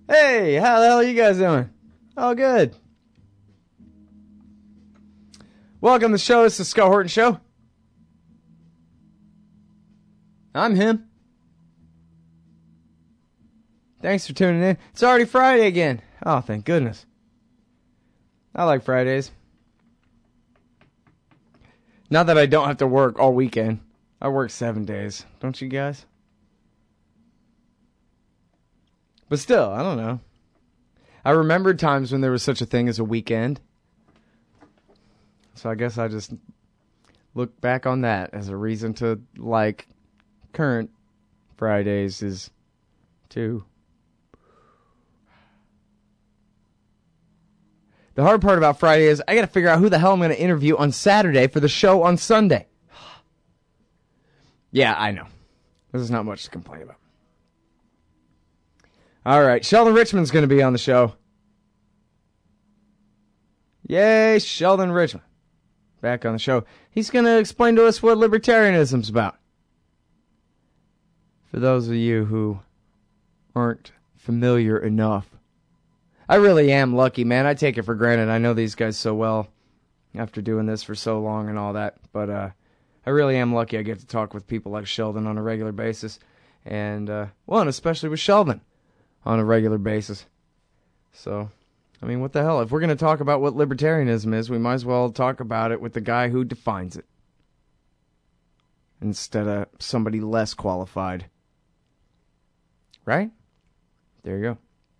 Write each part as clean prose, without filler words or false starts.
Hey, how the hell are you guys doing? Oh, good. Welcome to the show. It's the Scott Horton Show. I'm him. Thanks for tuning in. It's already Friday again. Oh, thank goodness. I like Fridays. Not that I don't have to work all weekend. I work 7 days. Don't you guys? But still, I don't know. I remember times when there was such a thing as a weekend. So I guess I just look back on that as a reason to like current Fridays is too. The hard part about Friday is I got to figure out who the hell I'm going to interview on Saturday for the show on Sunday. Yeah, I know. This is not much to complain about. All right, Sheldon Richman's going to be on the show. Yay, Sheldon Richman. Back on the show. He's going to explain to us what libertarianism's about. For those of you who aren't familiar enough. I really am lucky, man. I take it for granted. I know these guys so well after doing this for so long and all that. But I really am lucky I get to talk with people like Sheldon on a regular basis. And, and especially with Sheldon on a regular basis. So, I mean, what the hell? If we're going to talk about what libertarianism is, we might as well talk about it with the guy who defines it. Instead of somebody less qualified. Right? There you go.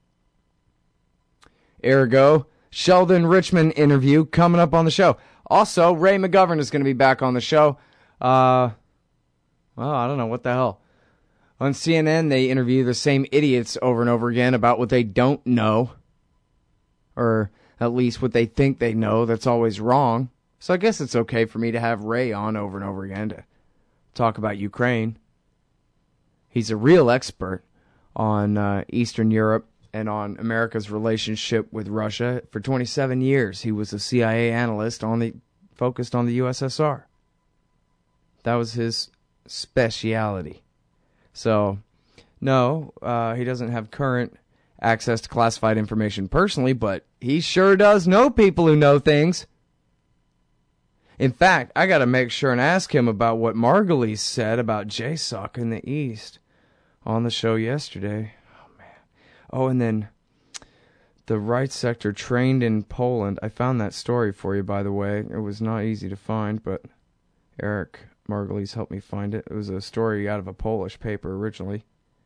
Ergo, Sheldon Richman interview coming up on the show. Also, Ray McGovern is going to be back on the show. I don't know, what the hell. On CNN, they interview the same idiots over and over again about what they don't know. Or at least what they think they know that's always wrong. So I guess it's okay for me to have Ray on over and over again to talk about Ukraine. He's a real expert on Eastern Europe and on America's relationship with Russia. For 27 years, he was a CIA analyst focused on the USSR. That was his speciality. So, no, he doesn't have current access to classified information personally, but he sure does know people who know things. In fact, I got to make sure and ask him about what Margulies said about JSOC in the East on the show yesterday. Oh, and then the right sector trained in Poland. I found that story for you, by the way. It was not easy to find, but Eric Margulies helped me find it. It was a story out of a Polish paper originally.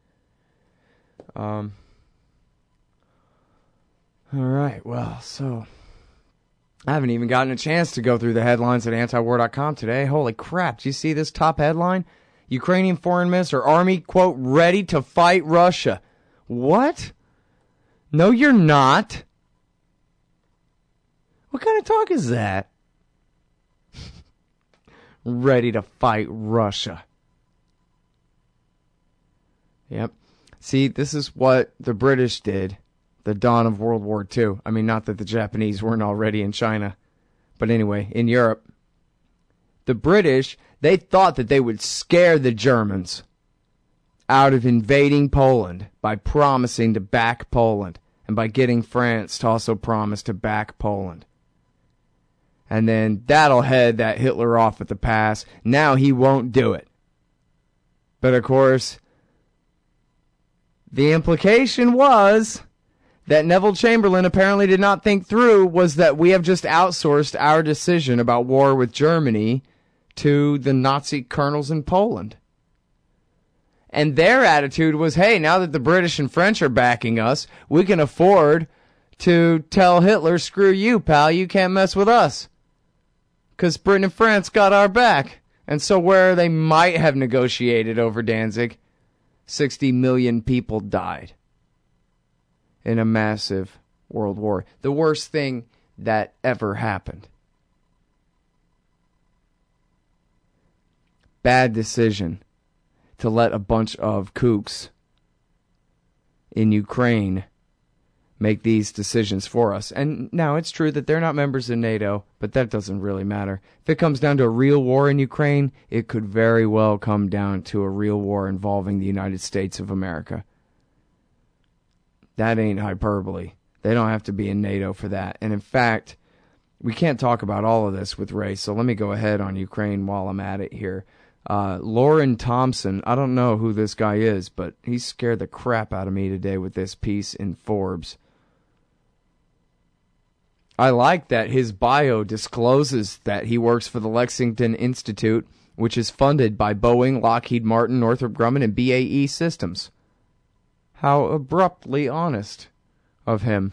All right, well, so I haven't even gotten a chance to go through the headlines at antiwar.com today. Holy crap, do you see this top headline? Ukrainian Foreign Minister, Army, quote, ready to fight Russia. What? No, you're not. What kind of talk is that? Ready to fight Russia. Yep. See, this is what the British did, the dawn of World War II. I mean, not that the Japanese weren't already in China. But anyway, in Europe, the British, they thought that they would scare the Germans out of invading Poland by promising to back Poland and by getting France to also promise to back Poland. And then that'll head that Hitler off at the pass. Now he won't do it. But of course, the implication was that Neville Chamberlain apparently did not think through was that we have just outsourced our decision about war with Germany to the Nazi colonels in Poland. And their attitude was, hey, now that the British and French are backing us, we can afford to tell Hitler, screw you, pal, you can't mess with us. Because Britain and France got our back. And so where they might have negotiated over Danzig, 60 million people died in a massive world war. The worst thing that ever happened. Bad decision to let a bunch of kooks in Ukraine make these decisions for us. And now it's true that they're not members of NATO, but that doesn't really matter. If it comes down to a real war in Ukraine, it could very well come down to a real war involving the United States of America. That ain't hyperbole. They don't have to be in NATO for that. And in fact, we can't talk about all of this with Ray, so let me go ahead on Ukraine while I'm at it here. Lauren Thompson, I don't know who this guy is, but he scared the crap out of me today with this piece in Forbes. I like that his bio discloses that he works for the Lexington Institute, which is funded by Boeing, Lockheed Martin, Northrop Grumman, and BAE Systems. How abruptly honest of him.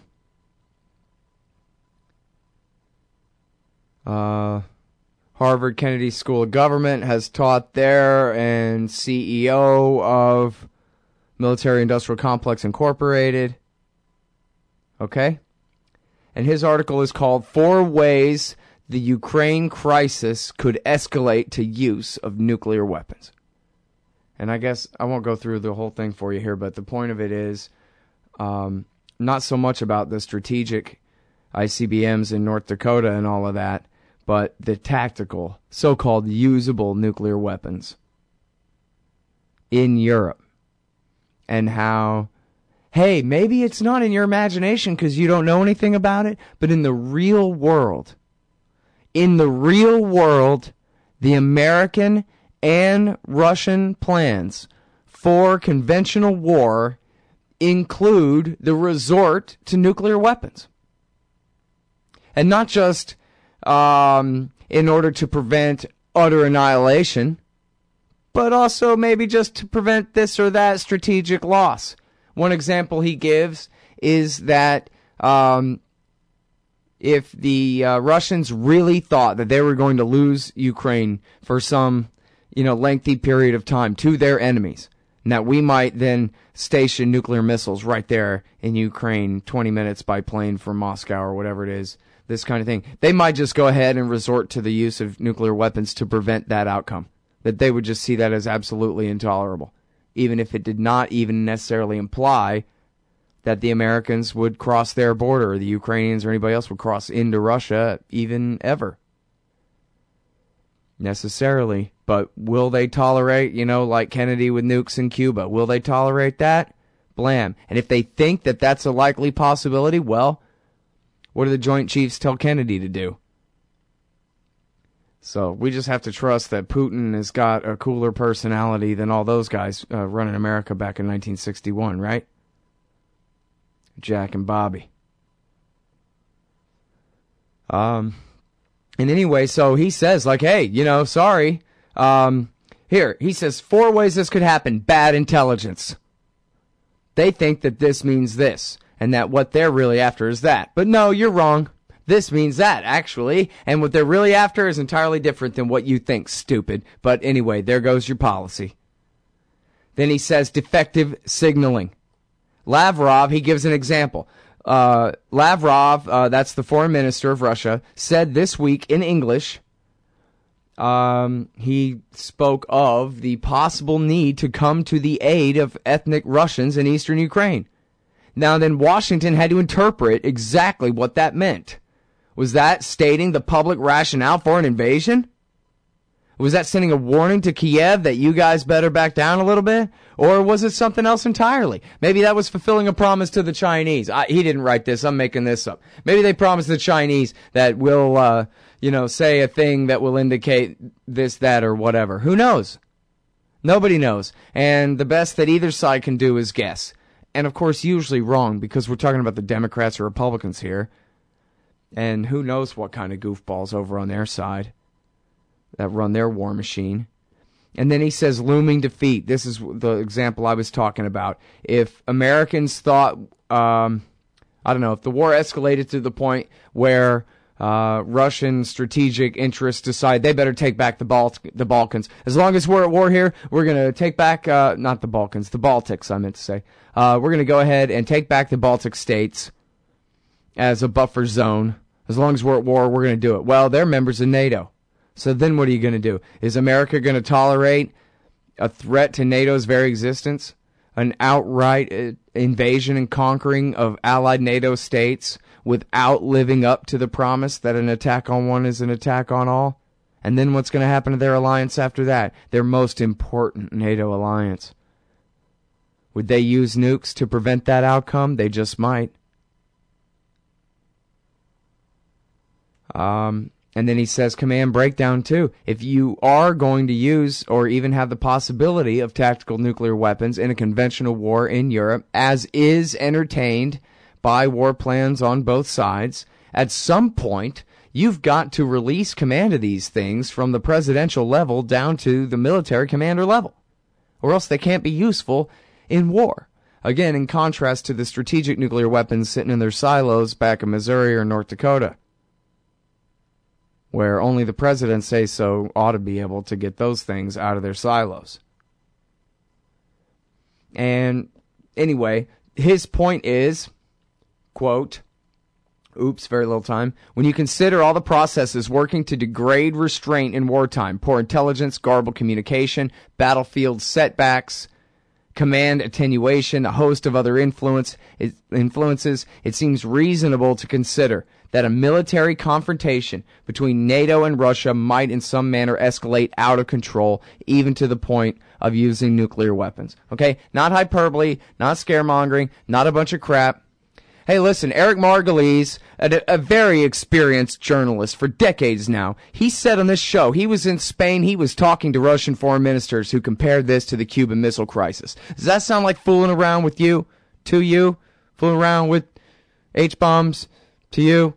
Harvard Kennedy School of Government has taught there, and CEO of Military Industrial Complex Incorporated. Okay? And his article is called 4 Ways the Ukraine Crisis Could Escalate to Use of Nuclear Weapons. And I guess I won't go through the whole thing for you here, but the point of it is not so much about the strategic ICBMs in North Dakota and all of that, but the tactical, so-called usable nuclear weapons in Europe. And how, hey, maybe it's not in your imagination because you don't know anything about it, but in the real world, the American and Russian plans for conventional war include the resort to nuclear weapons. And not just in order to prevent utter annihilation, but also maybe just to prevent this or that strategic loss. One example he gives is that if the Russians really thought that they were going to lose Ukraine for some, lengthy period of time to their enemies, and that we might then station nuclear missiles right there in Ukraine, 20 minutes by plane from Moscow or whatever it is, this kind of thing, they might just go ahead and resort to the use of nuclear weapons to prevent that outcome. That they would just see that as absolutely intolerable, even if it did not even necessarily imply that the Americans would cross their border, or the Ukrainians or anybody else would cross into Russia, even ever. Necessarily. But will they tolerate, like Kennedy with nukes in Cuba, will they tolerate that? Blam. And if they think that that's a likely possibility, well, what do the Joint Chiefs tell Kennedy to do? So we just have to trust that Putin has got a cooler personality than all those guys running America back in 1961, right? Jack and Bobby. And anyway, so he says, hey, sorry. Here, he says 4 ways this could happen. Bad intelligence. They think that this means this, and that what they're really after is that. But no, you're wrong. This means that, actually, and what they're really after is entirely different than what you think, stupid. But anyway, there goes your policy. Then he says defective signaling. Lavrov, he gives an example. Lavrov, that's the foreign minister of Russia, said this week in English, he spoke of the possible need to come to the aid of ethnic Russians in eastern Ukraine. Now then, Washington had to interpret exactly what that meant. Was that stating the public rationale for an invasion? Was that sending a warning to Kiev that you guys better back down a little bit? Or was it something else entirely? Maybe that was fulfilling a promise to the Chinese. He didn't write this. I'm making this up. Maybe they promised the Chinese that we'll, say a thing that will indicate this, that, or whatever. Who knows? Nobody knows. And the best that either side can do is guess. And, of course, usually wrong, because we're talking about the Democrats or Republicans here. And who knows what kind of goofballs over on their side that run their war machine. And then he says looming defeat. This is the example I was talking about. If Americans thought, if the war escalated to the point where Russian strategic interests decide they better take back the Balkans. As long as we're at war here, we're going to take back, not the Balkans, the Baltics, I meant to say. We're going to go ahead and take back the Baltic states as a buffer zone. As long as we're at war, we're going to do it. Well, they're members of NATO. So then what are you going to do? Is America going to tolerate a threat to NATO's very existence? An outright invasion and conquering of allied NATO states without living up to the promise that an attack on one is an attack on all? And then what's going to happen to their alliance after that? Their most important NATO alliance. Would they use nukes to prevent that outcome? They just might. And then he says command breakdown too. If you are going to use or even have the possibility of tactical nuclear weapons in a conventional war in Europe, as is entertained by war plans on both sides, at some point you've got to release command of these things from the presidential level down to the military commander level, or else they can't be useful in war. Again, in contrast to the strategic nuclear weapons sitting in their silos back in Missouri or North Dakota, where only the president say so ought to be able to get those things out of their silos. And anyway, his point is, quote, oops, very little time, when you consider all the processes working to degrade restraint in wartime, poor intelligence, garbled communication, battlefield setbacks, command attenuation, a host of other influences, it seems reasonable to consider that a military confrontation between NATO and Russia might in some manner escalate out of control, even to the point of using nuclear weapons. Okay? Not hyperbole, not scaremongering, not a bunch of crap. Hey, listen, Eric Margolyes, a very experienced journalist for decades now, he said on this show, he was in Spain, he was talking to Russian foreign ministers who compared this to the Cuban Missile Crisis. Does that sound like fooling around with you? To you? Fooling around with H-bombs? To you?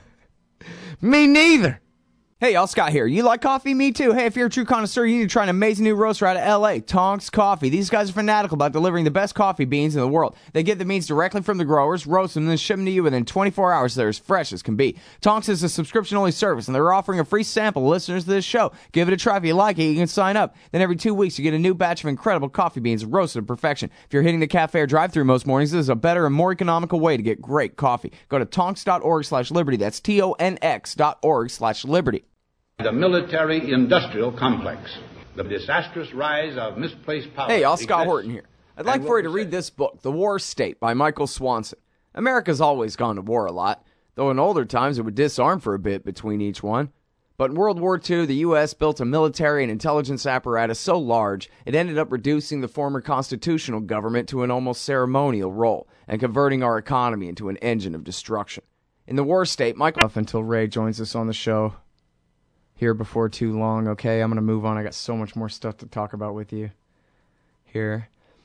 Me neither. Hey, y'all, Scott here. You like coffee? Me too. Hey, if you're a true connoisseur, you need to try an amazing new roaster out of L.A., Tonks Coffee. These guys are fanatical about delivering the best coffee beans in the world. They get the beans directly from the growers, roast them, and then ship them to you within 24 hours. They're as fresh as can be. Tonks is a subscription-only service, and they're offering a free sample to listeners to this show. Give it a try. If you like it, you can sign up. Then every 2 weeks, you get a new batch of incredible coffee beans roasted to perfection. If you're hitting the cafe or drive-thru most mornings, this is a better and more economical way to get great coffee. Go to tonks.org/liberty. That's TONX.org/liberty. The military-industrial complex. The disastrous rise of misplaced power. Hey, y'all, Scott Horton here. I'd like for you to read this book, The War State, by Michael Swanson. America's always gone to war a lot, though in older times it would disarm for a bit between each one. But in World War II, the U.S. built a military and intelligence apparatus so large, it ended up reducing the former constitutional government to an almost ceremonial role, and converting our economy into an engine of destruction. In The War State, Michael... Up until Ray joins us on the show here before too long, okay? I'm going to move on. I got so much more stuff to talk about with you here.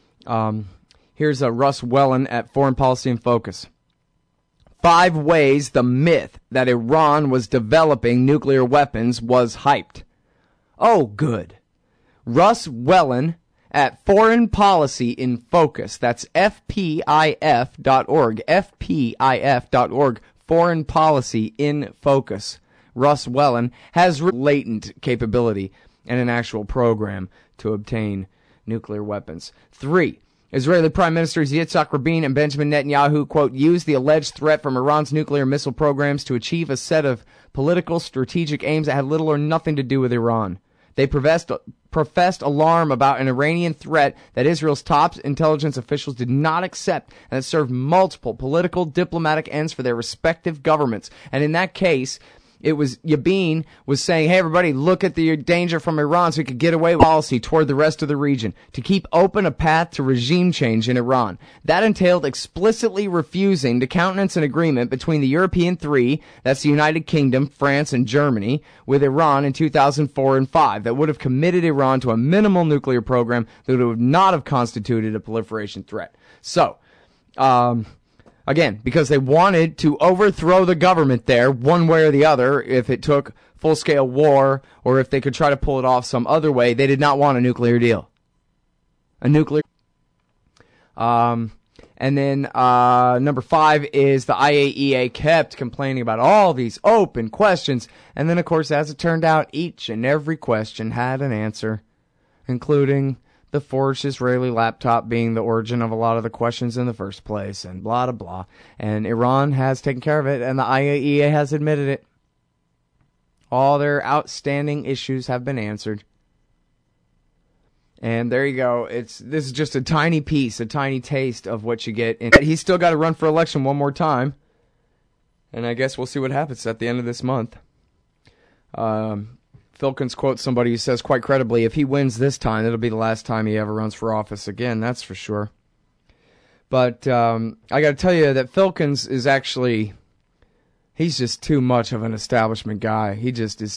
Here's Russ Wellen at Foreign Policy in Focus. 5 ways the myth that Iran was developing nuclear weapons was hyped. Oh, good. Russ Wellen at Foreign Policy in Focus. That's FPIF.org. FPIF.org. Foreign Policy in Focus. Russ Wellen has latent capability and an actual program to obtain nuclear weapons. 3. Israeli Prime Ministers Yitzhak Rabin and Benjamin Netanyahu, quote, used the alleged threat from Iran's nuclear missile programs to achieve a set of political strategic aims that had little or nothing to do with Iran. They professed alarm about an Iranian threat that Israel's top intelligence officials did not accept and that served multiple political, diplomatic ends for their respective governments. And in that case, it was Yabin was saying, hey, everybody, look at the danger from Iran so we could get away with policy toward the rest of the region to keep open a path to regime change in Iran. That entailed explicitly refusing to countenance an agreement between the European three, that's the United Kingdom, France, and Germany, with Iran in 2004 and 5 that would have committed Iran to a minimal nuclear program that would not have constituted a proliferation threat. So, again, because they wanted to overthrow the government there one way or the other, if it took full-scale war or if they could try to pull it off some other way, they did not want a nuclear deal. And then number 5 is the IAEA kept complaining about all these open questions. And then, of course, as it turned out, each and every question had an answer, including the forged Israeli laptop being the origin of a lot of the questions in the first place, and blah, blah, blah. And Iran has taken care of it, and the IAEA has admitted it. All their outstanding issues have been answered. And there you go. This is just a tiny piece, a tiny taste of what you get. And he's still got to run for election one more time. And I guess we'll see what happens at the end of this month. Filkins quotes somebody who says quite credibly, if he wins this time, it'll be the last time he ever runs for office again, that's for sure. But I got to tell you that Filkins is actually, he's just too much of an establishment guy. He just is.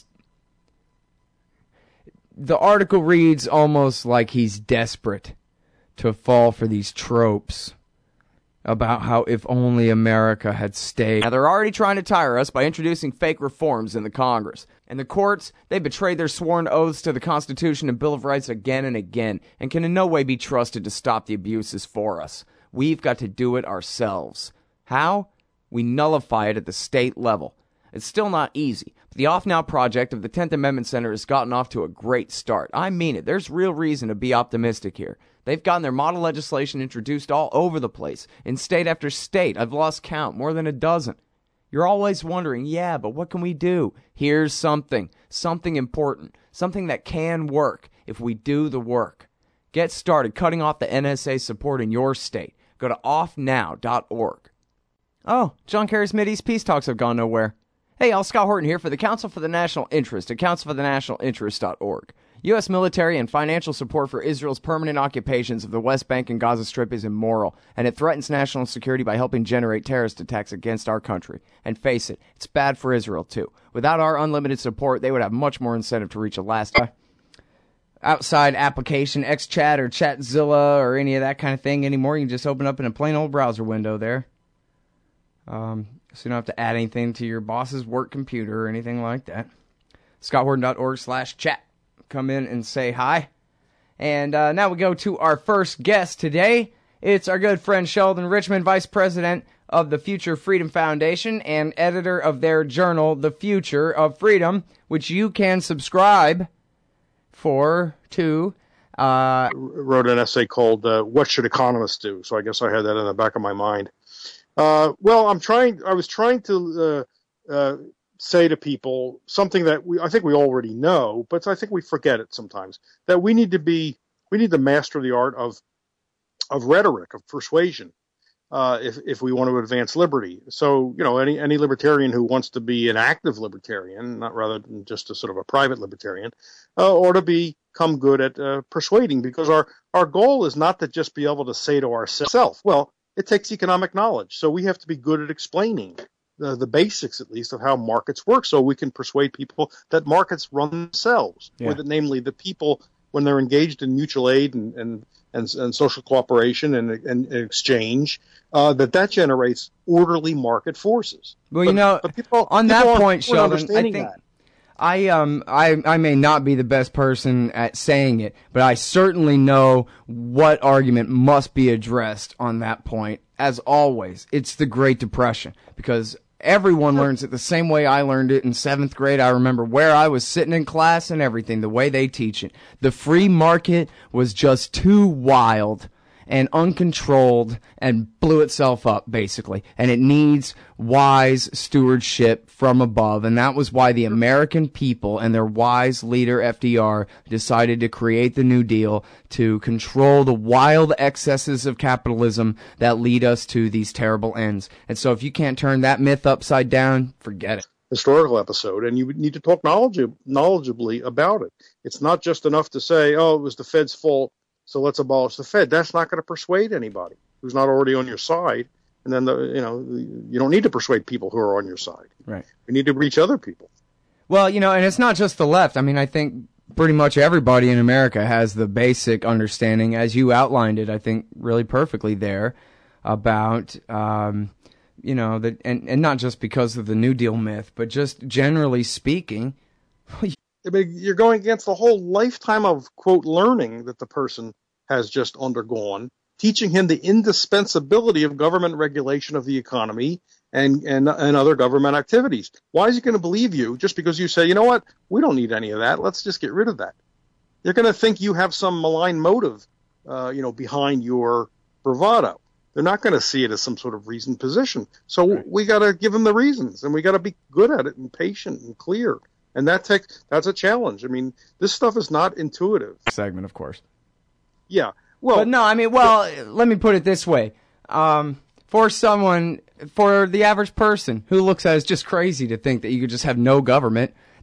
The article reads almost like he's desperate to fall for these tropes about how if only America had stayed. Now, they're already trying to tire us by introducing fake reforms in the Congress. And the courts, they betrayed their sworn oaths to the Constitution and Bill of Rights again and again, and can in no way be trusted to stop the abuses for us. We've got to do it ourselves. How? We nullify it at the state level. It's still not easy, but the Off Now project of the 10th Amendment Center has gotten off to a great start. I mean it. There's real reason to be optimistic here. They've gotten their model legislation introduced all over the place, in state after state. I've lost count, more than a dozen. You're always wondering, yeah, but what can we do? Here's something important, something that can work if we do the work. Get started cutting off the NSA support in your state. Go to offnow.org. Oh, John Kerry's Mideast peace talks have gone nowhere. Hey, y'all, Scott Horton here for the Council for the National Interest at councilforthenationalinterest.org. U.S. military and financial support for Israel's permanent occupations of the West Bank and Gaza Strip is immoral, and it threatens national security by helping generate terrorist attacks against our country. And face it, it's bad for Israel, too. Without our unlimited support, they would have much more incentive to reach a last outside application, XChat or Chatzilla or any of that kind of thing anymore. You can just open up in a plain old browser window there. So you don't have to add anything to your boss's work computer or anything like that. ScottHorton.org/chat. Come in and say hi. And now we go to our first guest today. It's our good friend Sheldon Richman, Vice President of the Future Freedom Foundation and editor of their journal, The Future of Freedom, which you can subscribe to. Wrote an essay called What Should Economists Do? So I guess I had that in the back of my mind. I was trying to say to people something that I think we already know, but I think we forget it sometimes, that we need to master the art of rhetoric, of persuasion, if we want to advance liberty. So, any libertarian who wants to be an active libertarian, not rather than just a sort of a private libertarian, ought to become good at persuading, because our goal is not to just be able to say to ourselves, well, it takes economic knowledge. So we have to be good at explaining the basics, at least, of how markets work, so we can persuade people that markets run themselves, or that, namely, the people, when they're engaged in mutual aid and social cooperation and exchange, that generates orderly market forces. Well, people, on that point, Sheldon, I think that. I may not be the best person at saying it, but I certainly know what argument must be addressed on that point. As always, it's the Great Depression, because everyone learns it the same way I learned it in 7th grade. I remember where I was sitting in class and everything, the way they teach it. The free market was just too wild and uncontrolled and blew itself up, basically. And it needs wise stewardship from above. And that was why the American people and their wise leader, FDR, decided to create the New Deal to control the wild excesses of capitalism that lead us to these terrible ends. And so if you can't turn that myth upside down, forget it. Historical episode, and you need to talk knowledgeably about it. It's not just enough to say, oh, it was the Fed's fault, so let's abolish the Fed. That's not going to persuade anybody who's not already on your side. And then, you don't need to persuade people who are on your side. Right. You need to reach other people. Well, and it's not just the left. I mean, I think pretty much everybody in America has the basic understanding, as you outlined it, I think, really perfectly there, about, that, and not just because of the New Deal myth, but just generally speaking. I mean, you're going against the whole lifetime of, quote, learning that the person has just undergone, teaching him the indispensability of government regulation of the economy and other government activities. Why is he going to believe you just because you say, you know what, we don't need any of that, let's just get rid of that? They're going to think you have some malign motive, behind your bravado. They're not going to see it as some sort of reasoned position. So right. We got to give them the reasons, and we got to be good at it and patient and clear. And that's a challenge. I mean, this stuff is not intuitive. Segment, of course. Yeah. Well, but no, I mean, let me put it this way. For the average person who looks at it as just crazy to think that you could just have no government,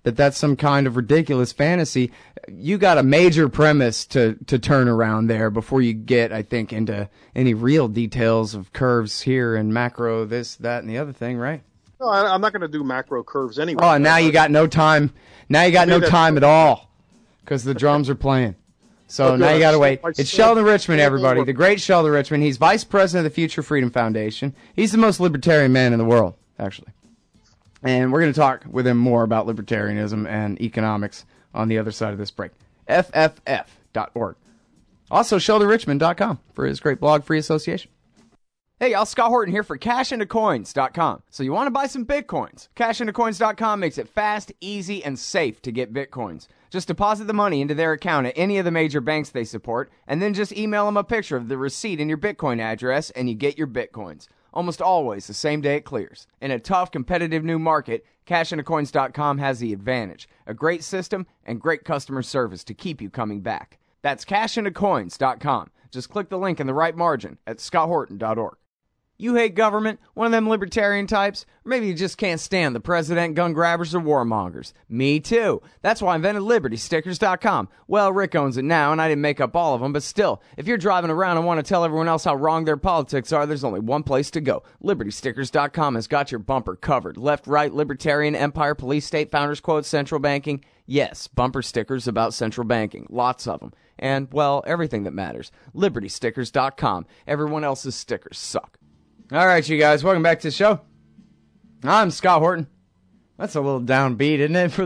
that that's some kind of ridiculous fantasy. You got a major premise to turn around there before you get, I think, into any real details of curves here and macro, this, that, and the other thing, right? No, I'm not going to do macro curves anyway. Oh, and now you got no time. Now you got no time at all because the drums are playing. So now you got to wait. It's Sheldon Richman, everybody. The great Sheldon Richman. He's vice president of the Future Freedom Foundation. He's the most libertarian man in the world, actually. And we're going to talk with him more about libertarianism and economics on the other side of this break. FFF.org. Also, SheldonRichman.com for his great blog, Free Association. Hey, y'all, Scott Horton here for CashIntoCoins.com. So you want to buy some Bitcoins? CashIntoCoins.com makes it fast, easy, and safe to get Bitcoins. Just deposit the money into their account at any of the major banks they support, and then just email them a picture of the receipt and your Bitcoin address, and you get your Bitcoins. Almost always the same day it clears. In a tough, competitive new market, CashIntoCoins.com has the advantage. A great system and great customer service to keep you coming back. That's CashIntoCoins.com. Just click the link in the right margin at ScottHorton.org. You hate government, one of them libertarian types, or maybe you just can't stand the president, gun grabbers, or warmongers. Me too. That's why I invented LibertyStickers.com. Well, Rick owns it now, and I didn't make up all of them, but still, if you're driving around and want to tell everyone else how wrong their politics are, there's only one place to go. LibertyStickers.com has got your bumper covered. Left, right, libertarian, empire, police, state, founders quote, central banking. Yes, bumper stickers about central banking. Lots of them. And, well, everything that matters. LibertyStickers.com. Everyone else's stickers suck. All right, you guys, welcome back to the show. I'm Scott Horton. That's a little downbeat, isn't it,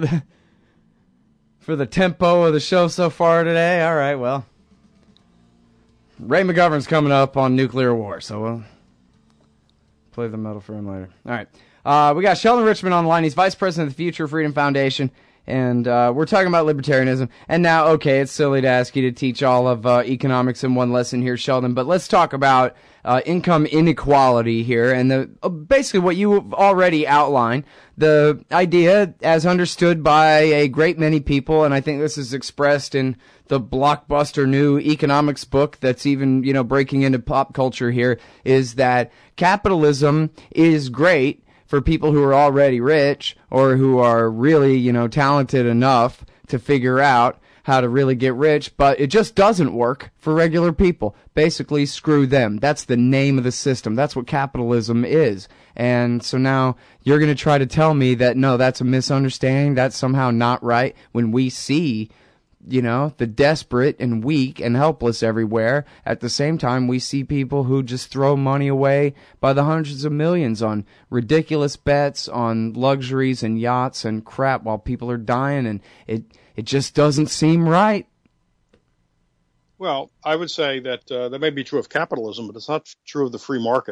for the tempo of the show so far today? All right, well, Ray McGovern's coming up on nuclear war, so we'll play the metal for him later. All right, we got Sheldon Richman on the line. He's vice president of the Future Freedom Foundation, and we're talking about libertarianism. And now, okay, it's silly to ask you to teach all of economics in one lesson here, Sheldon, but let's talk about income inequality here, and basically what you already outlined, the idea as understood by a great many people, and I think this is expressed in the blockbuster new economics book that's even, breaking into pop culture here, is that capitalism is great for people who are already rich or who are really, talented enough to figure out how to really get rich, but it just doesn't work for regular people. Basically, screw them. That's the name of the system. That's what capitalism is. And so now you're going to try to tell me that, no, that's a misunderstanding, that's somehow not right, when we see, the desperate and weak and helpless everywhere. At the same time, we see people who just throw money away by the hundreds of millions on ridiculous bets, on luxuries and yachts and crap while people are dying, and it just doesn't seem right. Well, I would say that that may be true of capitalism, but it's not true of the free market.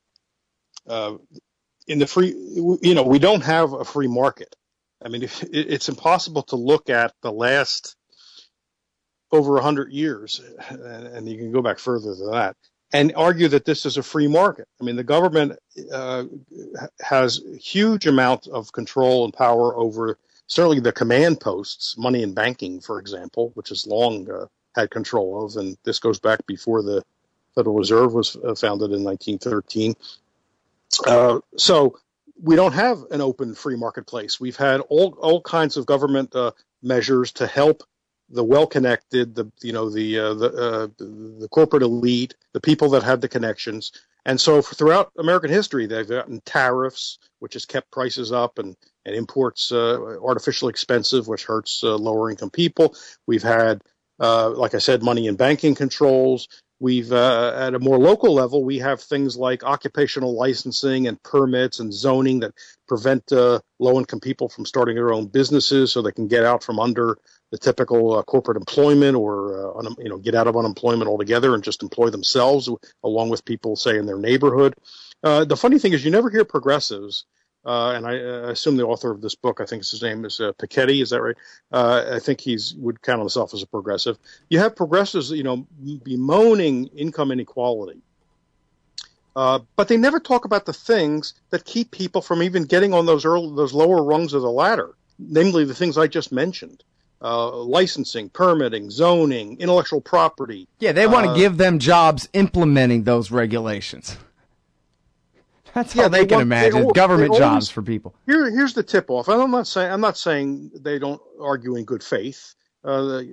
In the free, we don't have a free market. I mean, it's impossible to look at the last over 100 years, and you can go back further than that, and argue that this is a free market. I mean, the government has huge amount of control and power over certainly the command posts, money and banking, for example, which has long had control of, and this goes back before the Federal Reserve was founded in 1913. So we don't have an open free marketplace. We've had all kinds of government measures to help the well-connected, the corporate elite, the people that have the connections. And so throughout American history, they've gotten tariffs, which has kept prices up, and imports artificially expensive, which hurts lower income people. We've had, like I said, money and banking controls. We've, at a more local level, we have things like occupational licensing and permits and zoning that prevent low-income people from starting their own businesses so they can get out from under the typical corporate employment, or get out of unemployment altogether and just employ themselves along with people, say, in their neighborhood. The funny thing is you never hear progressives, and I assume the author of this book, I think his name is Piketty, is that right? I think would count himself as a progressive. You have progressives, bemoaning income inequality. But they never talk about the things that keep people from even getting on those lower rungs of the ladder, namely the things I just mentioned. Licensing, permitting, zoning, intellectual property. Yeah, they want to give them jobs implementing those regulations. That's all they can imagine. Government jobs for people. Here's the tip off. I'm not saying they don't argue in good faith. But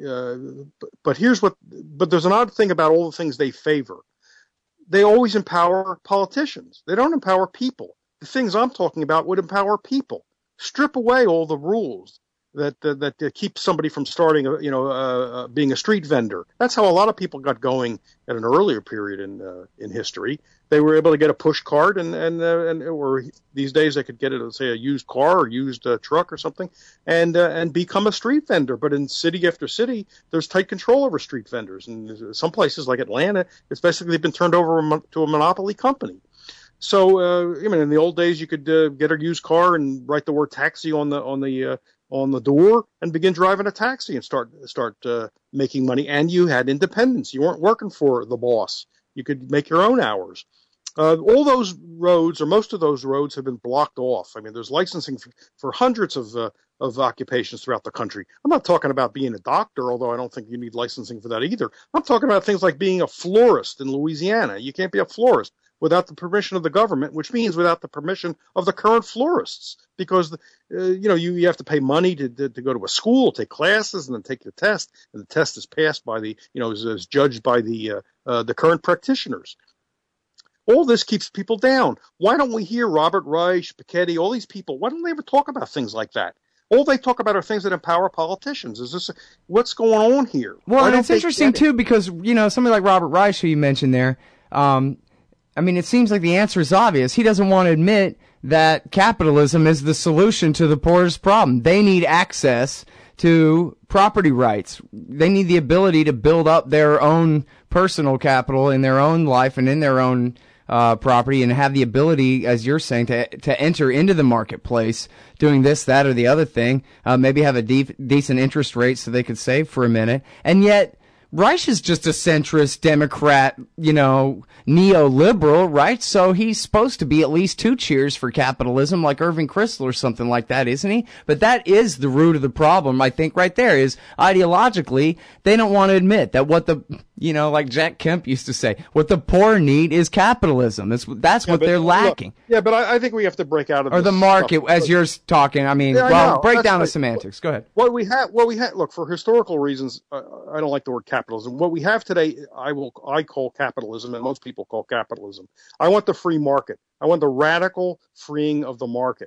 there's an odd thing about all the things they favor. They always empower politicians. They don't empower people. The things I'm talking about would empower people. Strip away all the rules that keep somebody from starting, being a street vendor. That's how a lot of people got going at an earlier period in history. They were able to get a push cart, or these days they could get it, let's say, a used car or used truck or something, and become a street vendor. But in city after city, there's tight control over street vendors. And some places like Atlanta, it's basically been turned over to a monopoly company. So, in the old days, you could get a used car and write the word taxi on the door and begin driving a taxi and start making money. And you had independence. You weren't working for the boss. You could make your own hours. All those roads, or most of those roads, have been blocked off. I mean, there's licensing for hundreds of occupations throughout the country. I'm not talking about being a doctor, although I don't think you need licensing for that either. I'm talking about things like being a florist in Louisiana. You can't be a florist without the permission of the government, which means without the permission of the current florists, because you have to pay money to go to a school, take classes, and then take the test, and the test is passed by is judged by the current practitioners. All this keeps people down. Why don't we hear Robert Reich, Piketty, all these people? Why don't they ever talk about things like that? All they talk about are things that empower politicians. What's going on here? Well, and it's interesting too, because somebody like Robert Reich, who you mentioned there. It seems like the answer is obvious. He doesn't want to admit that capitalism is the solution to the poor's problem. They need access to property rights. They need the ability to build up their own personal capital in their own life and in their own property, and have the ability, as you're saying, to enter into the marketplace doing this, that, or the other thing. Maybe have a decent interest rate so they could save for a minute. And yet, Reich is just a centrist Democrat, neoliberal, right? So he's supposed to be at least two cheers for capitalism, like Irving Kristol or something like that, isn't he? But that is the root of the problem, I think, right there, is ideologically, they don't want to admit that what like Jack Kemp used to say, what the poor need is capitalism. That's what they're lacking. But I think we have to break out of or the market, stuff. as you're talking. Break down the semantics. Go ahead. What we have, look, for historical reasons, I don't like the word capitalism. What we have today, I call capitalism, and most people call capitalism. I want the free market. I want the radical freeing of the market,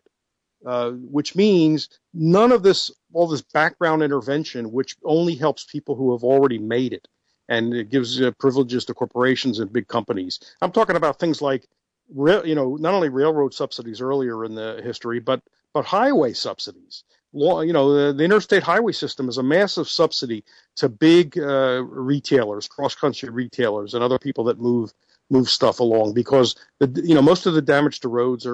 which means none of all this background intervention, which only helps people who have already made it. And it gives privileges to corporations and big companies. I'm talking about things like, not only railroad subsidies earlier in the history, but highway subsidies. The interstate highway system is a massive subsidy to big retailers, cross-country retailers, and other people that move stuff along, because most of the damage to roads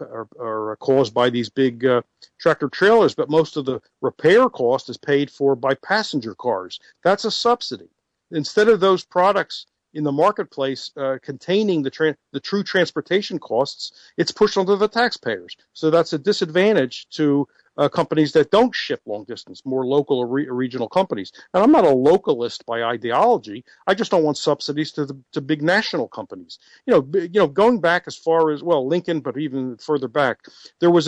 are caused by these big tractor trailers, but most of the repair cost is paid for by passenger cars. That's a subsidy. Instead of those products in the marketplace containing the true transportation costs, it's pushed onto the taxpayers. So that's a disadvantage to companies that don't ship long distance, more local or regional companies. And I'm not a localist by ideology. I just don't want subsidies to big national companies. Going back as far as Lincoln, but even further back, there was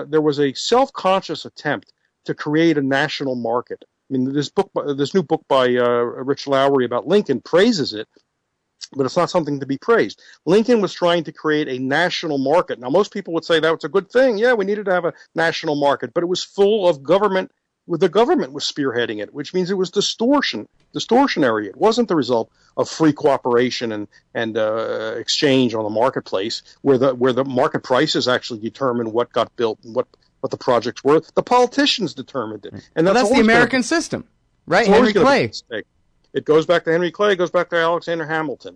a self-conscious attempt to create a national market. I mean, this new book by Rich Lowry about Lincoln praises it, but it's not something to be praised. Lincoln was trying to create a national market. Now, most people would say that was a good thing. Yeah, we needed to have a national market, but it was full of government. The government was spearheading it, which means it was distortionary. It wasn't the result of free cooperation and exchange on the marketplace, where the market prices actually determine what got built and what the projects were. The politicians determined it. And that's the American system, right? Henry Clay. It goes back to Henry Clay, it goes back to Alexander Hamilton.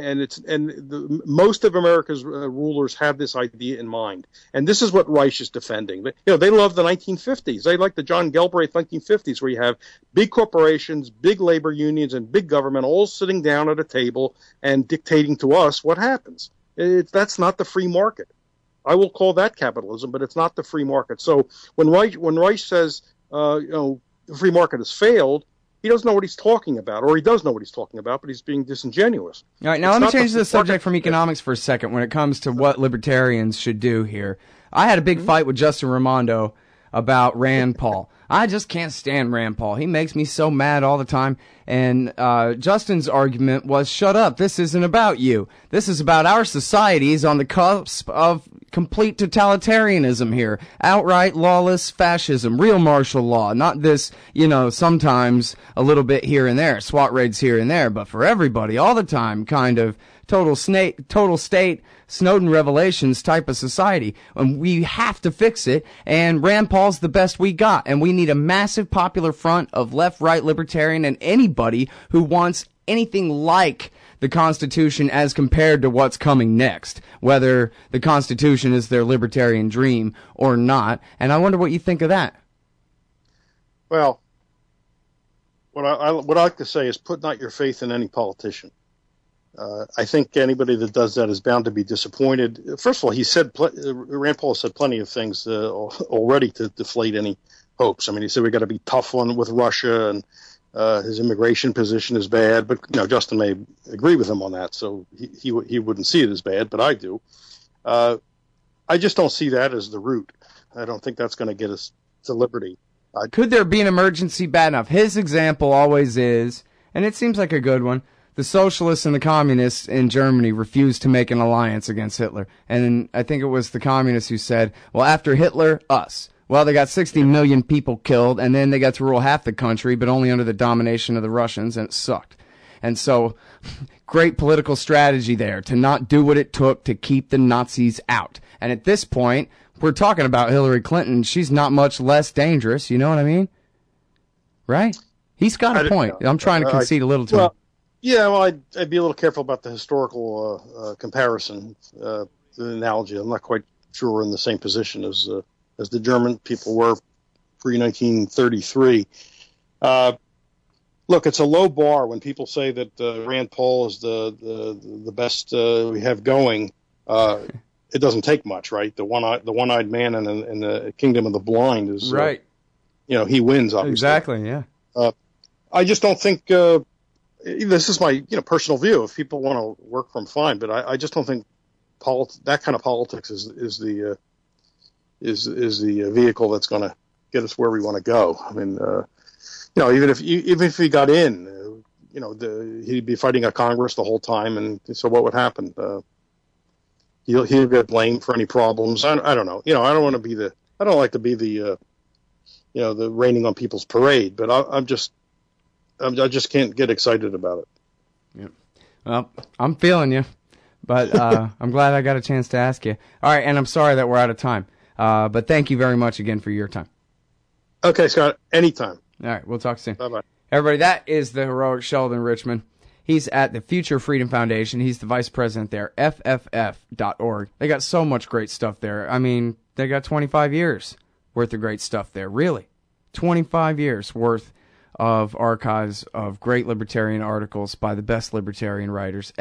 Most of America's rulers have this idea in mind. And this is what Reich is defending. They love the 1950s. They like the John Galbraith 1950s, where you have big corporations, big labor unions, and big government all sitting down at a table and dictating to us what happens. That's not the free market. I will call that capitalism, but it's not the free market. So when Reich says, the free market has failed, he doesn't know what he's talking about, or he does know what he's talking about, but he's being disingenuous. All right, now let me change the subject from economics for a second when it comes to what libertarians should do here. I had a big fight with Justin Raimondo about Rand Paul. I just can't stand Rand Paul. He makes me so mad all the time. And Justin's argument was, shut up, this isn't about you. This is about our societies on the cusp of complete totalitarianism here. Outright lawless fascism, real martial law. Not this, sometimes a little bit here and there, SWAT raids here and there, but for everybody, all the time, kind of total state, Snowden revelations type of society. And we have to fix it, and Rand Paul's the best we got. And we need a massive popular front of left, right, libertarian, and anybody who wants anything like the Constitution as compared to what's coming next, whether the Constitution is their libertarian dream or not. And I wonder what you think of that. Well, what I like to say is put not your faith in any politician. I think anybody that does that is bound to be disappointed. First of all, Rand Paul said plenty of things already to deflate any hopes. I mean, he said we got to be tough with Russia, and his immigration position is bad. But Justin may agree with him on that, so he wouldn't see it as bad, but I do. I just don't see that as the route. I don't think that's going to get us to liberty. Could there be an emergency bad enough? His example always is, and it seems like a good one, the socialists and the communists in Germany refused to make an alliance against Hitler. And I think it was the communists who said, well, after Hitler, us. Well, they got 60 million people killed, and then they got to rule half the country, but only under the domination of the Russians, and it sucked. And so, great political strategy there to not do what it took to keep the Nazis out. And at this point, we're talking about Hillary Clinton. She's not much less dangerous, you know what I mean? Right? He's got a point. I'm trying to concede a little to him. Yeah, well, I'd be a little careful about the historical comparison, the analogy. I'm not quite sure we're in the same position as the German people were pre-1933. Look, it's a low bar when people say that Rand Paul is the best we have going. It doesn't take much, right? The one-eyed man in the kingdom of the blind is right. He wins, obviously. Exactly. Yeah. I just don't think. This is my personal view. If people want to work from, fine, but I just don't think that kind of politics is the vehicle that's going to get us where we want to go. I mean, even if he got in, he'd be fighting a Congress the whole time, and so what would happen? He'll get blamed for any problems. I don't know. I don't want to be I don't like to be the raining on people's parade, but I just can't get excited about it. Yeah. Well, I'm feeling you, but I'm glad I got a chance to ask you. All right, and I'm sorry that we're out of time, but thank you very much again for your time. Okay, Scott, anytime. All right, we'll talk soon. Bye-bye. Everybody, that is the heroic Sheldon Richman. He's at the Future Freedom Foundation. He's the vice president there, FFF.org. They got so much great stuff there. I mean, they got 25 years worth of great stuff there, really. 25 years worth of archives of great libertarian articles by the best libertarian writers,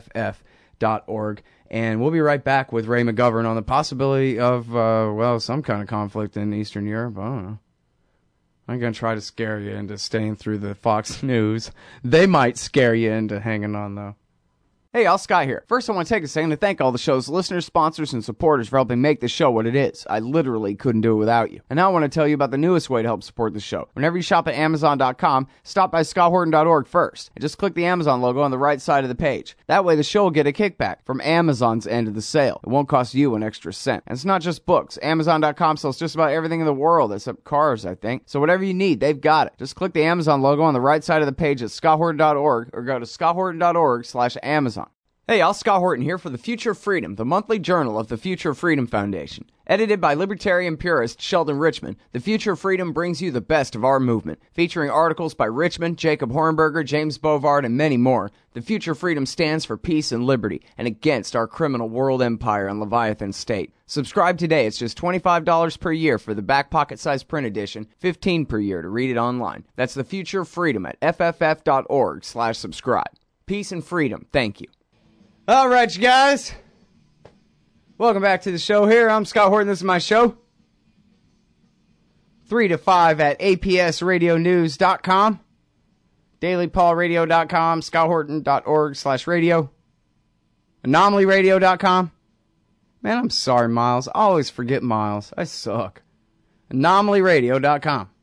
FFF.org. And we'll be right back with Ray McGovern on the possibility of, some kind of conflict in Eastern Europe. I don't know. I'm going to try to scare you into staying through the Fox News. They might scare you into hanging on, though. Hey, Al Sky here. First, I want to take a second to thank all the show's listeners, sponsors, and supporters for helping make the show what it is. I literally couldn't do it without you. And now I want to tell you about the newest way to help support the show. Whenever you shop at Amazon.com, stop by ScottHorton.org first, and just click the Amazon logo on the right side of the page. That way the show will get a kickback from Amazon's end of the sale. It won't cost you an extra cent. And it's not just books. Amazon.com sells just about everything in the world, except cars, I think. So whatever you need, they've got it. Just click the Amazon logo on the right side of the page at ScottHorton.org or go to ScottHorton.org/Amazon. Hey, Al Scott Horton here for The Future of Freedom, the monthly journal of the Future of Freedom Foundation. Edited by libertarian purist Sheldon Richman, The Future of Freedom brings you the best of our movement, featuring articles by Richman, Jacob Hornberger, James Bovard, and many more. The Future of Freedom stands for peace and liberty, and against our criminal world empire and Leviathan state. Subscribe today. It's just $25 per year for the back pocket size print edition, $15 per year to read it online. That's The Future of Freedom at FFF.org/subscribe. Peace and freedom. Thank you. All right, you guys. Welcome back to the show here. I'm Scott Horton. This is my show. 3 to 5 at APSradionews.com. dailypaulradio.com, scotthorton.org/radio, anomalyradio.com. Man, I'm sorry, Miles. I always forget Miles. I suck. anomalyradio.com.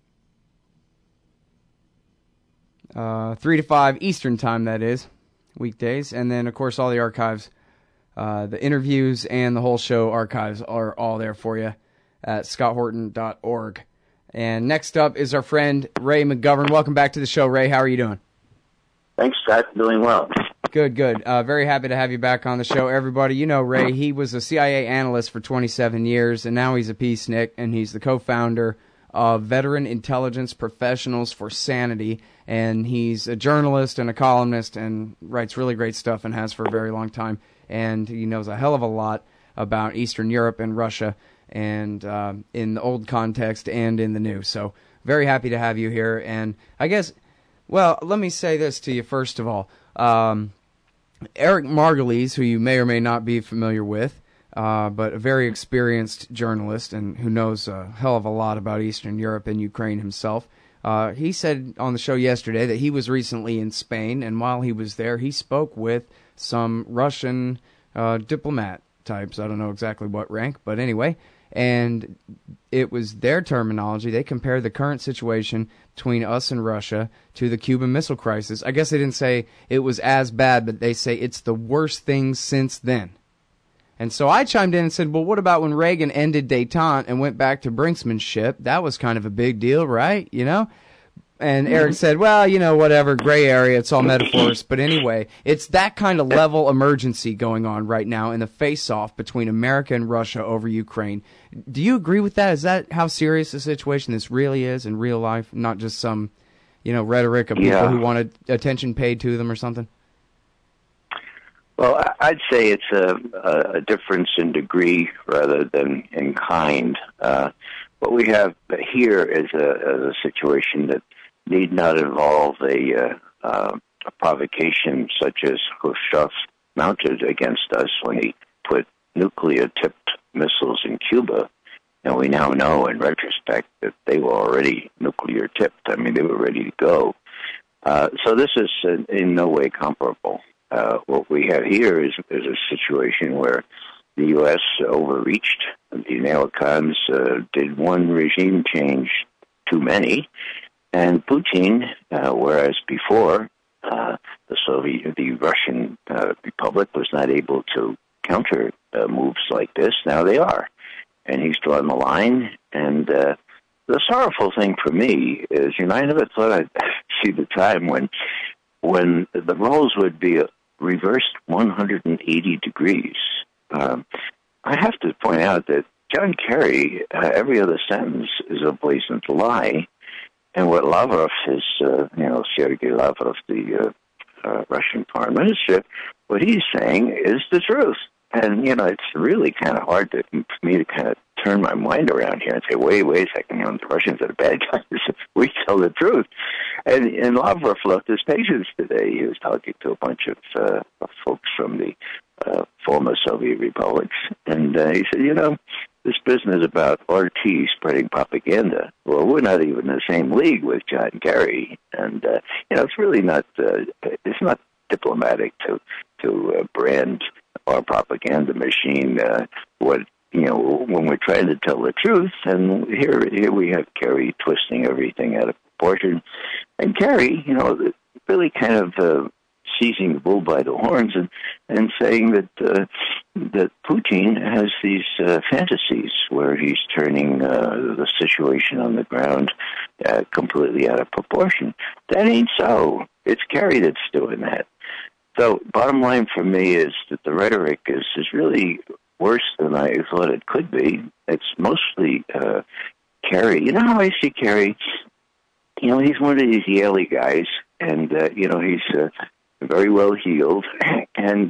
3 to 5 Eastern time, that is, weekdays. And then, of course, all the archives, the interviews and the whole show archives are all there for you at scotthorton.org. And next up is our friend Ray McGovern. Welcome back to the show, Ray. How are you doing? Thanks, Scott. Doing well. Good. Very happy to have you back on the show. Everybody, you know Ray. He was a CIA analyst for 27 years, and now he's a peacenik, and he's the co-founder of Veteran Intelligence Professionals for Sanity. And he's a journalist and a columnist and writes really great stuff and has for a very long time. And he knows a hell of a lot about Eastern Europe and Russia, and in the old context and in the new. So very happy to have you here. And I guess, well, let me say this to you first of all. Eric Margulies, who you may or may not be familiar with, but a very experienced journalist and who knows a hell of a lot about Eastern Europe and Ukraine himself, he said on the show yesterday that he was recently in Spain, and while he was there, he spoke with some Russian diplomat types. I don't know exactly what rank, but anyway, and it was their terminology. They compared the current situation between us and Russia to the Cuban Missile Crisis. I guess they didn't say it was as bad, but they say it's the worst thing since then. And so I chimed in and said, well, what about when Reagan ended détente and went back to brinksmanship? That was kind of a big deal, right? You know? And Eric said, well, you know, whatever, gray area, it's all metaphors. But anyway, it's that kind of level emergency going on right now in the face-off between America and Russia over Ukraine. Do you agree with that? Is that how serious a situation this really is in real life, not just some, you know, rhetoric of people who wanted attention paid to them or something? Well, I'd say it's a difference in degree rather than in kind. What we have here is a situation that need not involve a provocation such as Khrushchev mounted against us when he put nuclear-tipped missiles in Cuba. And we now know in retrospect that they were already nuclear-tipped. I mean, they were ready to go. So this is in no way comparable. What we have here is a situation where the U.S. overreached. The neocons did one regime change too many, and Putin, whereas before the Russian Republic was not able to counter moves like this, now they are. And he's drawn the line. And the sorrowful thing for me is, you know, I never thought I'd see the time when the roles would be reversed 180 degrees. I have to point out that John Kerry, every other sentence is a blatant lie. And what Lavrov is, Sergei Lavrov, the Russian foreign minister, what he's saying is the truth. And, you know, it's really kind of hard for me to kind of turn my mind around here and say, wait a second, you know, the Russians are the bad guys. We tell the truth. And Lavrov lost his patience today. He was talking to a bunch of folks from the former Soviet republics. And he said, you know, this business about RT spreading propaganda, well, we're not even in the same league with John Kerry. And, you know, it's really not, it's not diplomatic to brand our propaganda machine, when we're trying to tell the truth. And here we have Kerry twisting everything out of proportion. And Kerry, you know, really kind of seizing the bull by the horns and saying that Putin has these fantasies where he's turning the situation on the ground completely out of proportion. That ain't so. It's Kerry that's doing that. So bottom line for me is that the rhetoric is really worse than I thought it could be. It's mostly Kerry. You know how I see Kerry? You know, he's one of these Yale guys, and, he's very well heeled, and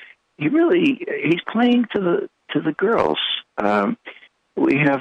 he's playing to the girls. We have,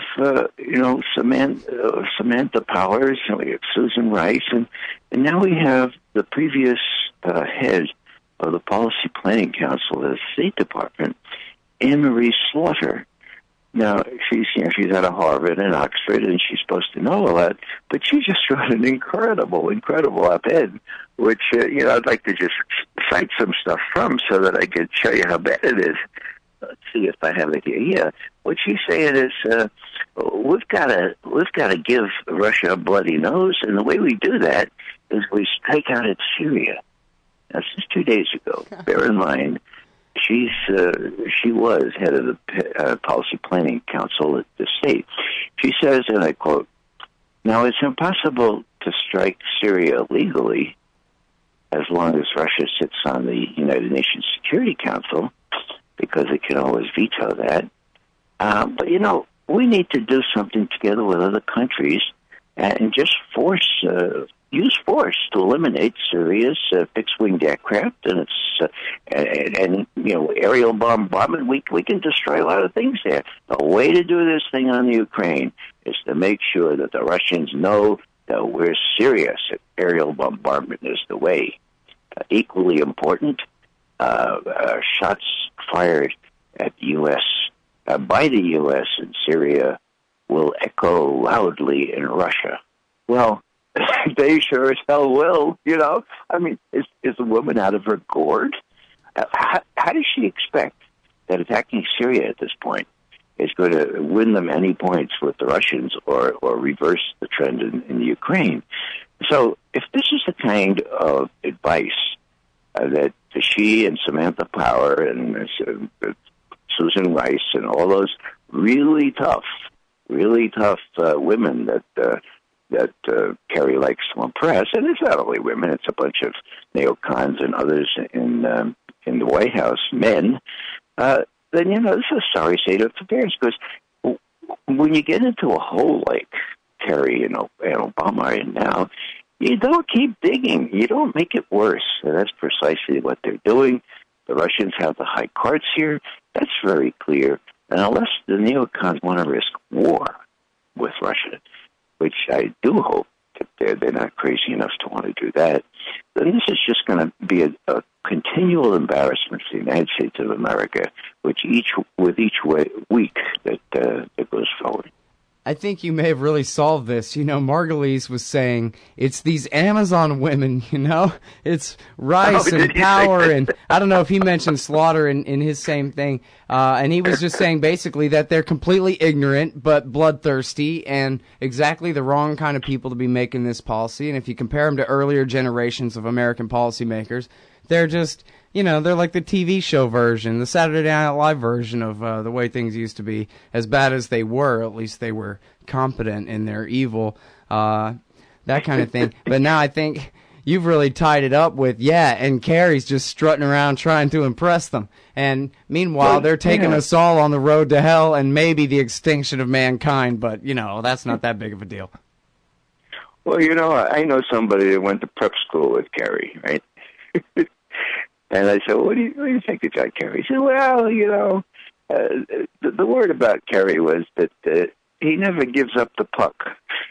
Samantha Powers, and we have Susan Rice, and now we have the previous head of the Policy Planning Council of the State Department, Anne-Marie Slaughter, Now, she's out of Harvard and Oxford, and she's supposed to know all that, but she just wrote an incredible op-ed, which, I'd like to just cite some stuff from so that I could show you how bad it is. Let's see if I have it here. Yeah, what she's saying is, we've got to give Russia a bloody nose, and the way we do that is we take out its Syria. Now, this is 2 days ago. Bear in mind, she was head of the Policy Planning Council at the state. She says, and I quote, "Now it's impossible to strike Syria legally as long as Russia sits on the United Nations Security Council, because it can always veto that. But, we need to do something together with other countries and just use force to eliminate Syria's fixed-wing aircraft and its aerial bombardment. We can destroy a lot of things there. The way to do this thing on the Ukraine is to make sure that the Russians know that we're serious. Aerial bombardment is the way." Equally important, shots fired at by the U.S. in Syria will echo loudly in Russia. Well, they sure as hell will, I mean, is the woman out of her gourd? How does she expect that attacking Syria at this point is going to win them any points with the Russians or reverse the trend in the Ukraine? So if this is the kind of advice that she and Samantha Power and Susan Rice and all those really tough women that Kerry likes to impress, and it's not only women, it's a bunch of neocons and others in the White House, men, then, this is a sorry state of affairs, because when you get into a hole like Kerry and Obama right now, you don't keep digging. You don't make it worse. And that's precisely what they're doing. The Russians have the high cards here. That's very clear. And unless the neocons want to risk war with Russia, which I do hope that they're not crazy enough to want to do that, then this is just going to be a continual embarrassment to the United States of America, with each week that goes forward. I think you may have really solved this. Margulies was saying it's these Amazon women, It's Rice and Power, and I don't know if he mentioned Slaughter in his same thing. And he was just saying basically that they're completely ignorant but bloodthirsty and exactly the wrong kind of people to be making this policy. And if you compare them to earlier generations of American policymakers, they're just, they're like the TV show version, the Saturday Night Live version of the way things used to be. As bad as they were, at least they were competent in their evil, that kind of thing. But now I think you've really tied it up with, and Kerry's just strutting around trying to impress them. And meanwhile, they're taking us all on the road to hell and maybe the extinction of mankind, but, that's not that big of a deal. Well, I know somebody that went to prep school with Kerry, right? And I said, what do you think of John Kerry? He said, well, the word about Kerry was that he never gives up the puck.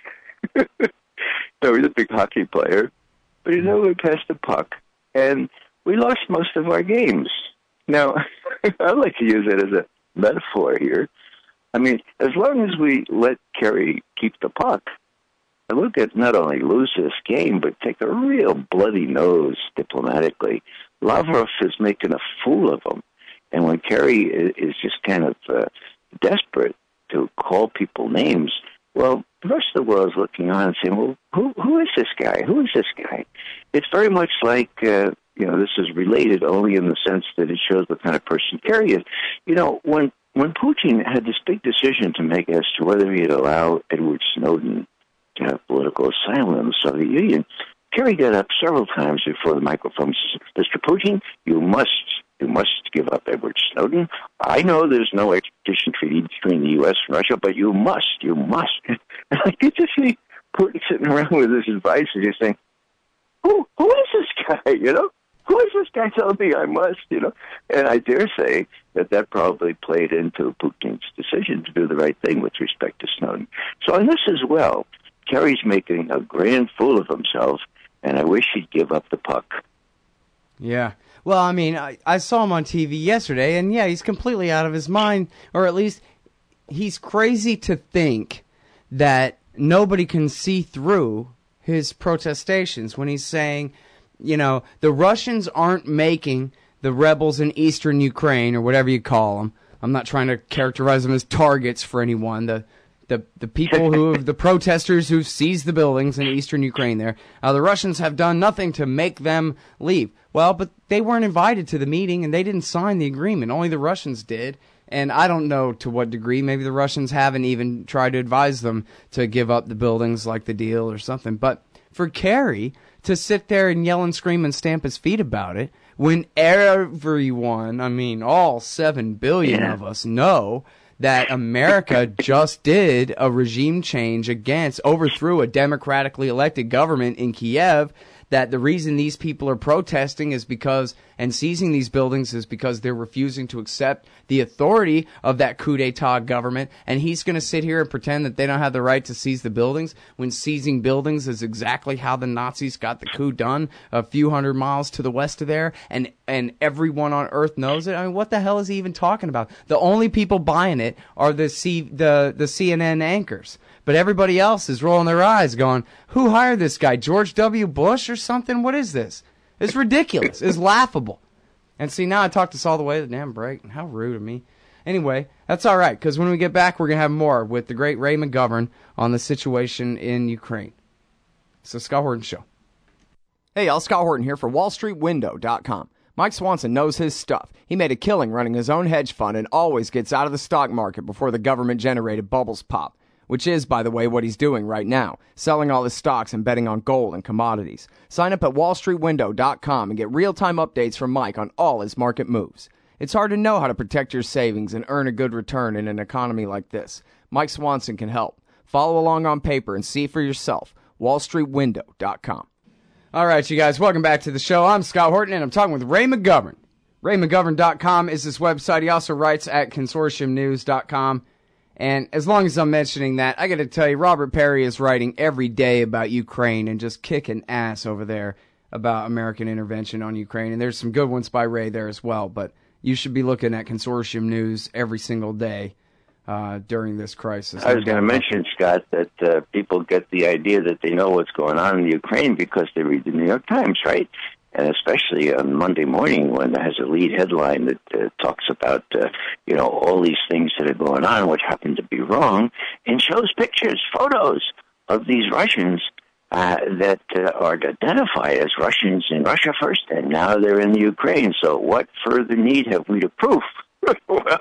So he's a big hockey player, but he never passed the puck. And we lost most of our games. Now, I like to use it as a metaphor here. I mean, as long as we let Kerry keep the puck, and we'll get not only lose this game, but take a real bloody nose diplomatically. Lavrov is making a fool of him. And when Kerry is just kind of desperate to call people names, well, the rest of the world is looking on and saying, well, who is this guy? Who is this guy? It's very much like, this is related only in the sense that it shows what kind of person Kerry is. When Putin had this big decision to make as to whether he'd allow Edward Snowden to have political asylum in the Soviet Union, Kerry got up several times before the microphone and said, Mr. Putin, you must give up Edward Snowden. I know there's no extradition treaty between the U.S. and Russia, but you must. And I get to see Putin sitting around with this advice and just saying, who is this guy, Who is this guy telling me I must, And I dare say that probably played into Putin's decision to do the right thing with respect to Snowden. So on this as well, Kerry's making a grand fool of himself, and I wish he'd give up the puck. Yeah. Well, I mean, I saw him on TV yesterday, and he's completely out of his mind, or at least he's crazy to think that nobody can see through his protestations when he's saying, you know, the Russians aren't making the rebels in eastern Ukraine, or whatever you call them. I'm not trying to characterize them as targets for anyone. The people the protesters who've seized the buildings in eastern Ukraine there, the Russians have done nothing to make them leave. Well, but they weren't invited to the meeting, and they didn't sign the agreement. Only the Russians did. And I don't know to what degree. Maybe the Russians haven't even tried to advise them to give up the buildings like the deal or something. But for Kerry to sit there and yell and scream and stamp his feet about it, when everyone, I mean all 7 billion of us know that America just did a regime change overthrew a democratically elected government in Kiev, that the reason these people are protesting is because, and seizing these buildings is because they're refusing to accept the authority of that coup d'etat government, and he's going to sit here and pretend that they don't have the right to seize the buildings, when seizing buildings is exactly how the Nazis got the coup done a few hundred miles to the west of there, and everyone on earth knows it. I mean, what the hell is he even talking about? The only people buying it are the CNN anchors. But everybody else is rolling their eyes going, who hired this guy, George W. Bush or something? What is this? It's ridiculous. It's laughable. And see, now I talked us all the way to the damn break. How rude of me. Anyway, that's all right, because when we get back, we're going to have more with the great Ray McGovern on the situation in Ukraine. So, Scott Horton Show. Hey, y'all, Scott Horton here for WallStreetWindow.com. Mike Swanson knows his stuff. He made a killing running his own hedge fund and always gets out of the stock market before the government-generated bubbles pop. Which is, by the way, what he's doing right now, selling all his stocks and betting on gold and commodities. Sign up at wallstreetwindow.com and get real-time updates from Mike on all his market moves. It's hard to know how to protect your savings and earn a good return in an economy like this. Mike Swanson can help. Follow along on paper and see for yourself. wallstreetwindow.com. All right, you guys, welcome back to the show. I'm Scott Horton, and I'm talking with Ray McGovern. RayMcGovern.com is his website. He also writes at consortiumnews.com. And as long as I'm mentioning that, I got to tell you, Robert Perry is writing every day about Ukraine and just kicking ass over there about American intervention on Ukraine. And there's some good ones by Ray there as well. But you should be looking at Consortium News every single day during this crisis. I was going to mention, Scott, that people get the idea that they know what's going on in Ukraine because they read the New York Times, right? And especially on Monday morning when it has a lead headline that talks about, all these things that are going on, which happen to be wrong, and shows pictures, photos of these Russians that are identified as Russians in Russia first, and now they're in the Ukraine. So what further need have we to prove? Well,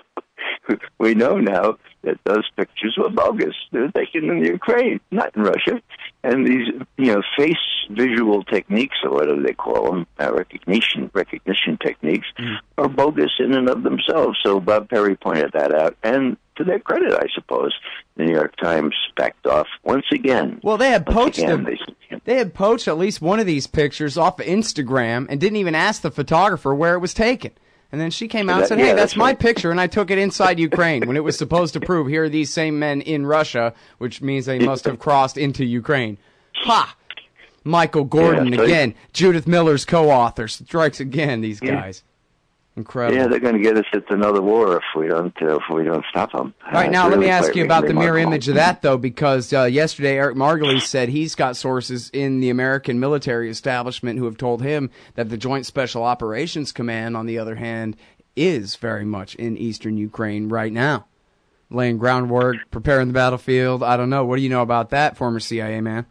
we know now that those pictures were bogus. They were taken in the Ukraine, not in Russia. And these, face visual techniques, or whatever they call them, recognition techniques, are bogus in and of themselves. So Bob Perry pointed that out. And to their credit, I suppose, the New York Times backed off once again. Well, they had poached them. They had poached at least one of these pictures off of Instagram and didn't even ask the photographer where it was taken. And then she came out and said, hey, that's my picture, and I took it inside Ukraine, when it was supposed to prove here are these same men in Russia, which means they must have crossed into Ukraine. Ha! Michael Gordon again. Judith Miller's co-author. Strikes again, these guys. Incredible. Yeah, they're going to get us into another war if we don't stop them. All right, now let me ask you about the mirror image of that, though, because yesterday Eric Margolis said he's got sources in the American military establishment who have told him that the Joint Special Operations Command, on the other hand, is very much in eastern Ukraine right now, laying groundwork, preparing the battlefield. I don't know. What do you know about that, former CIA man?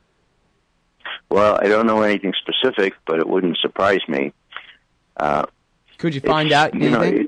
Well, I don't know anything specific, but it wouldn't surprise me. Could you find out anything?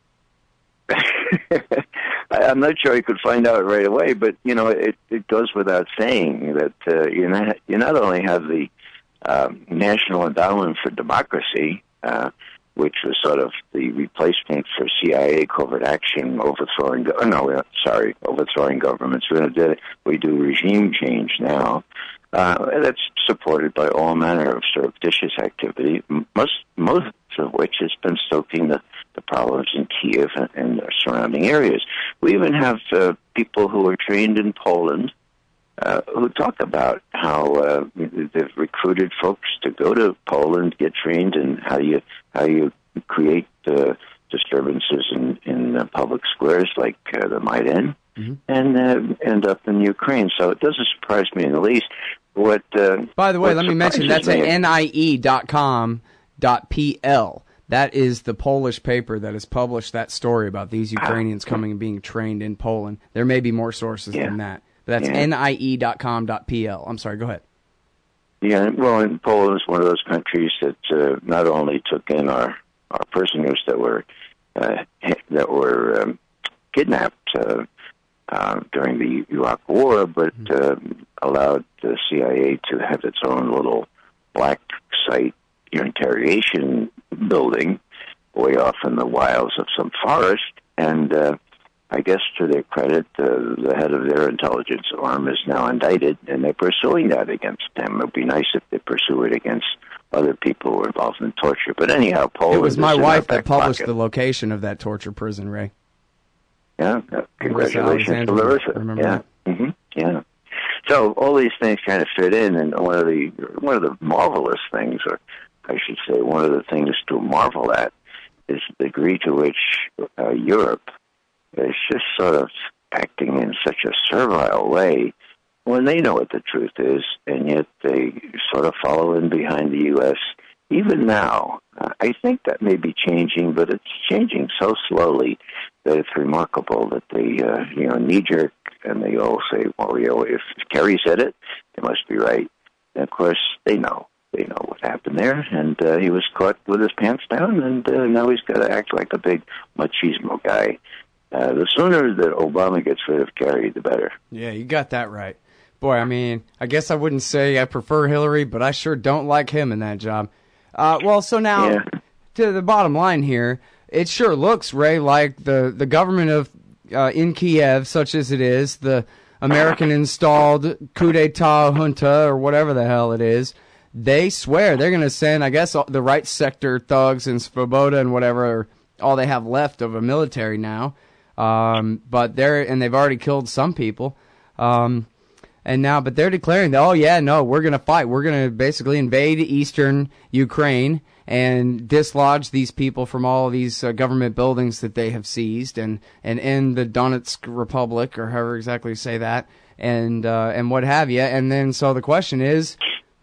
I'm not sure you could find out right away, but, it goes without saying that you not only have the National Endowment for Democracy, which was sort of the replacement for CIA covert action, overthrowing governments. We do regime change now. That's supported by all manner of surreptitious activity, most of which has been stoking the problems in Kiev and their surrounding areas. We even have people who are trained in Poland who talk about how they've recruited folks to go to Poland, get trained in how you create disturbances in public squares like the Maidan and end up in Ukraine. So it doesn't surprise me in the least. By the way, let me mention, that's at nie.com.pl. That is the Polish paper that has published that story about these Ukrainians coming and being trained in Poland. There may be more sources than that. But that's nie.com.pl. I'm sorry, go ahead. Yeah, well, and Poland is one of those countries that not only took in our prisoners that were kidnapped during the Iraq War, but allowed the CIA to have its own little black site interrogation building way off in the wilds of some forest. And I guess to their credit, the head of their intelligence arm is now indicted, and they're pursuing that against them. It would be nice if they pursue it against other people who are involved in torture. But anyhow, Poland... It was my wife that published the location of that torture prison, Ray. Yeah, congratulations to Larissa. Yeah, yeah. So all these things kind of fit in, and one of the marvelous things, or I should say, one of the things to marvel at, is the degree to which Europe is just sort of acting in such a servile way when they know what the truth is, and yet they sort of follow in behind the U.S. Even now. I think that may be changing, but it's changing so slowly that it's remarkable that they, knee-jerk, and they all say, well, if Kerry said it, it must be right. And, of course, they know. They know what happened there, and he was caught with his pants down, and now he's got to act like a big machismo guy. The sooner that Obama gets rid of Kerry, the better. Yeah, you got that right. Boy, I mean, I guess I wouldn't say I prefer Hillary, but I sure don't like him in that job. So now, to the bottom line here, it sure looks, Ray, like the government of in Kiev, such as it is, the American-installed coup d'etat junta, or whatever the hell it is, they swear they're going to send, I guess, the right sector thugs and Svoboda and whatever are all they have left of a military now. But they've already killed some people. But they're declaring that, we're going to fight. We're going to basically invade eastern Ukraine and dislodge these people from all of these government buildings that they have seized and end the Donetsk Republic, or however exactly you say that, and what have you. And then, so the question is,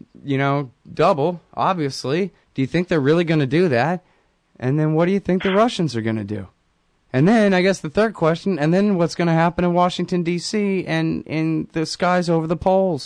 double, obviously. Do you think they're really going to do that? And then what do you think the Russians are going to do? And then, I guess the third question, and then what's going to happen in Washington, D.C. and in the skies over the poles?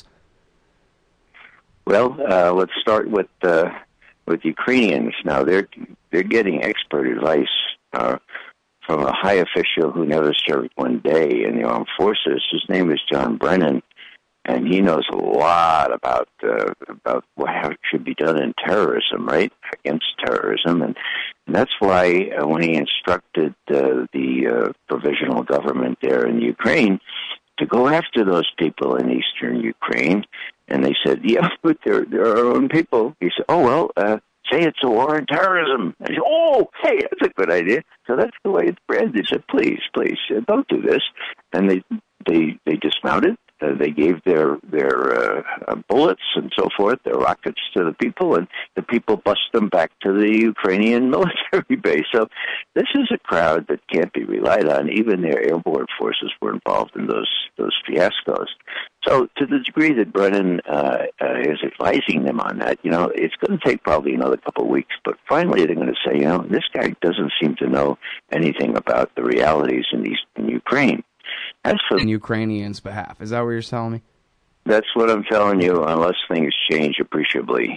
Well, let's start with Ukrainians. Now, they're getting expert advice from a high official who never served one day in the armed forces. His name is John Brennan, and he knows a lot about how it should be done in terrorism, right, against terrorism. And that's why when he instructed the provisional government there in Ukraine to go after those people in eastern Ukraine, and they said, yeah, but they're our own people. He said, say it's a war on terrorism. And he said, hey, that's a good idea. So that's the way it's bred. They said, please, don't do this. And they dismounted. They gave their bullets and so forth, their rockets to the people, and the people bust them back to the Ukrainian military base. So this is a crowd that can't be relied on. Even their airborne forces were involved in those fiascos. So to the degree that Brennan is advising them on that, it's going to take probably another couple of weeks, but finally they're going to say, this guy doesn't seem to know anything about the realities in eastern Ukraine. As for the Ukrainians' behalf, is that what you're telling me? That's what I'm telling you, unless things change appreciably.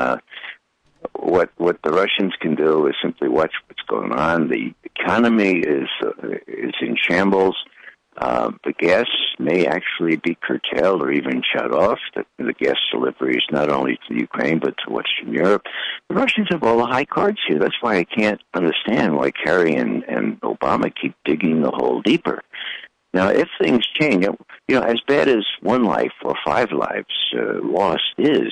What the Russians can do is simply watch what's going on. The economy is in shambles. The gas may actually be curtailed or even shut off, the gas deliveries not only to Ukraine but to Western Europe. The Russians have all the high cards here. That's why I can't understand why Kerry and Obama keep digging the hole deeper. Now, if things change, as bad as one life or 5 lives lost is,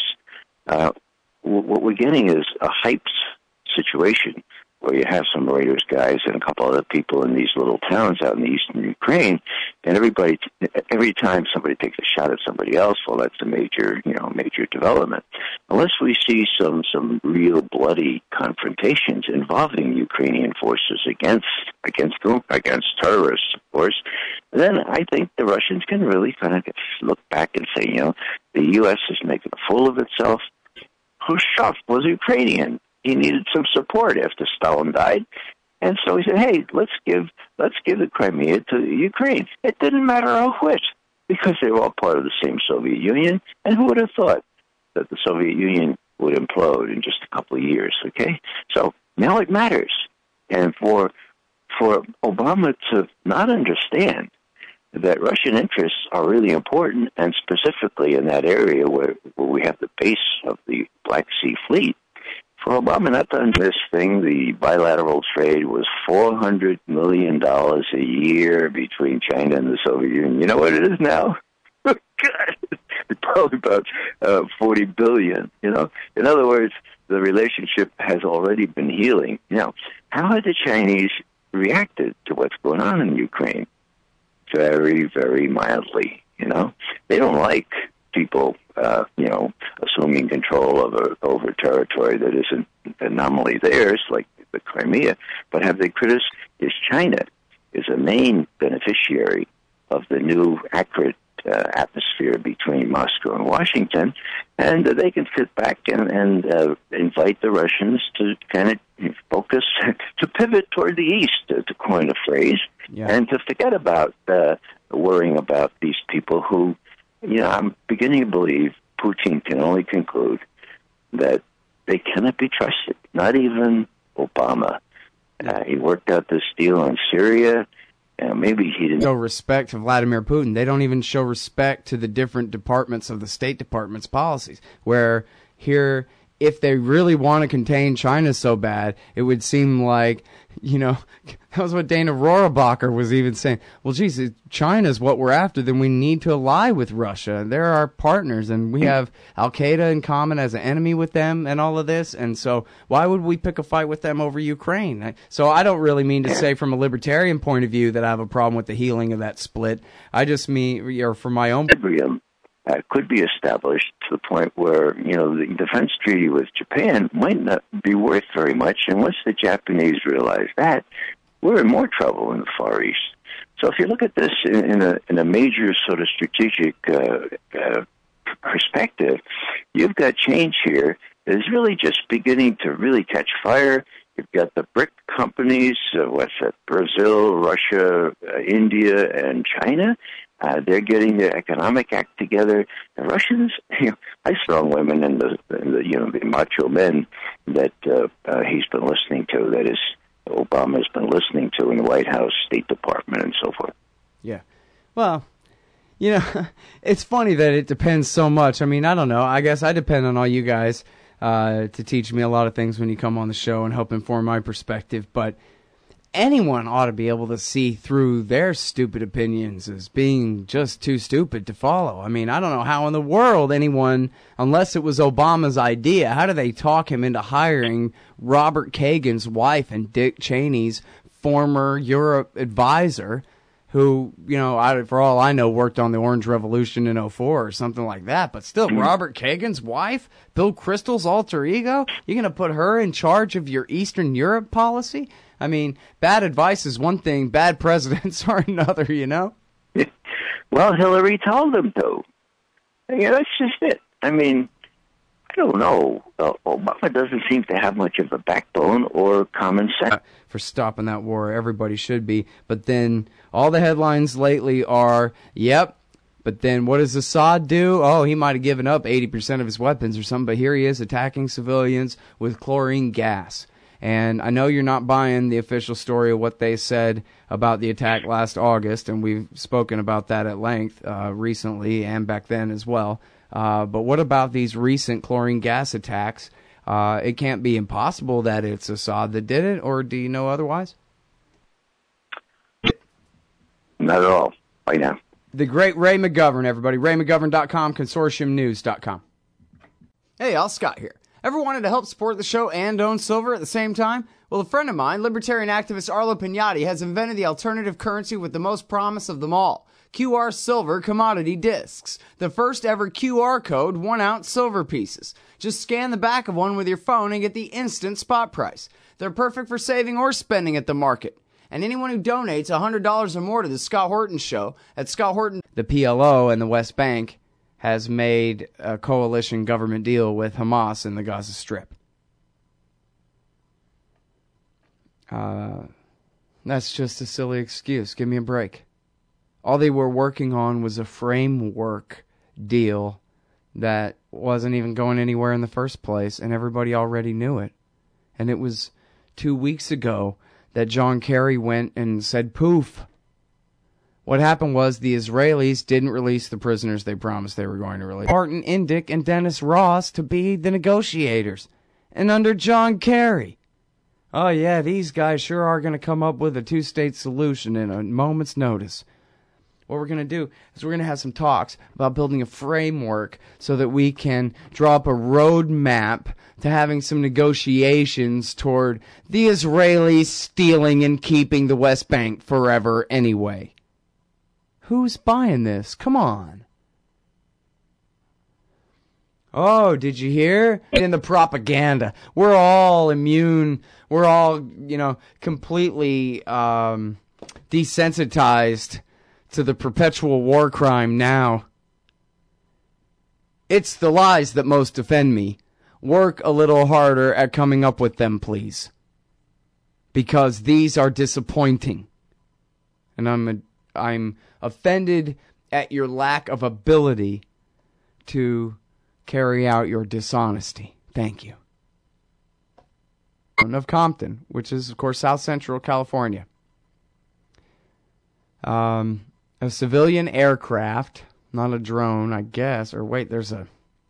what we're getting is a hyped situation where you have some Raiders guys and a couple other people in these little towns out in the eastern Ukraine, and every time somebody takes a shot at somebody else, well, that's a major development. Unless we see some real bloody confrontations involving Ukrainian forces against terrorists, of course, then I think the Russians can really kind of look back and say, the U.S. is making a fool of itself. Khrushchev was Ukrainian. He needed some support after Stalin died. And so he said, hey, let's give the Crimea to Ukraine. It didn't matter a whit because they were all part of the same Soviet Union. And who would have thought that the Soviet Union would implode in just a couple of years, okay? So now it matters. And for Obama to not understand that Russian interests are really important, and specifically in that area where we have the base of the Black Sea Fleet, for Obama not to understand this thing, the bilateral trade was $400 million a year between China and the Soviet Union. You know what it is now? God, it's probably about $40 billion. In other words, the relationship has already been healing. Now, how have the Chinese reacted to what's going on in Ukraine? Very, very mildly. They don't like people, assuming control over territory that isn't nominally theirs, like the Crimea. But have they criticized? China is a main beneficiary of the new accurate atmosphere between Moscow and Washington, and they can sit back and invite the Russians to kind of focus, to pivot toward the east, to coin a phrase, and to forget about worrying about these people who, I'm beginning to believe Putin can only conclude that they cannot be trusted, not even Obama. He worked out this deal on Syria. Maybe he didn't show respect to Vladimir Putin. They don't even show respect to the different departments of the State Department's policies. Where here, if they really want to contain China so bad, it would seem like, that was what Dana Rohrabacher was even saying. Well, geez, if China's what we're after, then we need to ally with Russia. They're our partners, and we have Al-Qaeda in common as an enemy with them and all of this. And so why would we pick a fight with them over Ukraine? So I don't really mean to say from a libertarian point of view that I have a problem with the healing of that split. I just mean, or from my own... could be established to the point where, the defense treaty with Japan might not be worth very much. And once the Japanese realize that, we're in more trouble in the Far East. So if you look at this in a major sort of strategic perspective, you've got change here that is really just beginning to really catch fire. You've got the BRIC companies, Brazil, Russia, India, and China. They're getting their economic act together. The Russians, I saw women and the macho men that he's been listening to, that is, Obama's been listening to in the White House, State Department, and so forth. Yeah. Well, it's funny that it depends so much. I mean, I don't know. I guess I depend on all you guys to teach me a lot of things when you come on the show and help inform my perspective, but anyone ought to be able to see through their stupid opinions as being just too stupid to follow. I mean, I don't know how in the world anyone, unless it was Obama's idea, how do they talk him into hiring Robert Kagan's wife and Dick Cheney's former Europe advisor, who, for all I know, worked on the Orange Revolution in 2004 or something like that. But still, Robert Kagan's wife, Bill Kristol's alter ego, you're going to put her in charge of your Eastern Europe policy? I mean, bad advice is one thing, bad presidents are another, Well, Hillary told them to. That's just it. I mean, I don't know. Obama doesn't seem to have much of a backbone or common sense. For stopping that war, everybody should be. But then all the headlines lately are, yep, but then what does Assad do? Oh, he might have given up 80% of his weapons or something, but here he is attacking civilians with chlorine gas. And I know you're not buying the official story of what they said about the attack last August, and we've spoken about that at length recently and back then as well. But what about these recent chlorine gas attacks? It can't be impossible that it's Assad that did it, or do you know otherwise? Not at all. Right now. The great Ray McGovern, everybody. RayMcGovern.com, ConsortiumNews.com. Hey, Al Scott here. Ever wanted to help support the show and own silver at the same time? Well, a friend of mine, libertarian activist Arlo Pignati, has invented the alternative currency with the most promise of them all. QR Silver Commodity Discs. The first ever QR code 1-ounce silver pieces. Just scan the back of one with your phone and get the instant spot price. They're perfect for saving or spending at the market. And anyone who donates $100 or more to the Scott Horton Show at Scott Horton, the PLO and the West Bank has made a coalition government deal with Hamas in the Gaza Strip. That's just a silly excuse. Give me a break. All they were working on was a framework deal that wasn't even going anywhere in the first place, and everybody already knew it. And it was 2 weeks ago that John Kerry went and said poof. What happened was the Israelis didn't release the prisoners they promised they were going to release. Martin Indyk and Dennis Ross to be the negotiators. And under John Kerry. Oh yeah, these guys sure are going to come up with a two-state solution in a moment's notice. What we're going to do is we're going to have some talks about building a framework so that we can draw up a roadmap to having some negotiations toward the Israelis stealing and keeping the West Bank forever anyway. Who's buying this? Come on. Oh, did you hear? In the propaganda. We're all immune. We're all, completely desensitized to the perpetual war crime now. It's the lies that most offend me. Work a little harder at coming up with them, please. Because these are disappointing. And I'm offended at your lack of ability to carry out your dishonesty. Thank you. Of Compton, which is, of course, South Central California. A civilian aircraft, not a drone, I guess. Or wait, there's an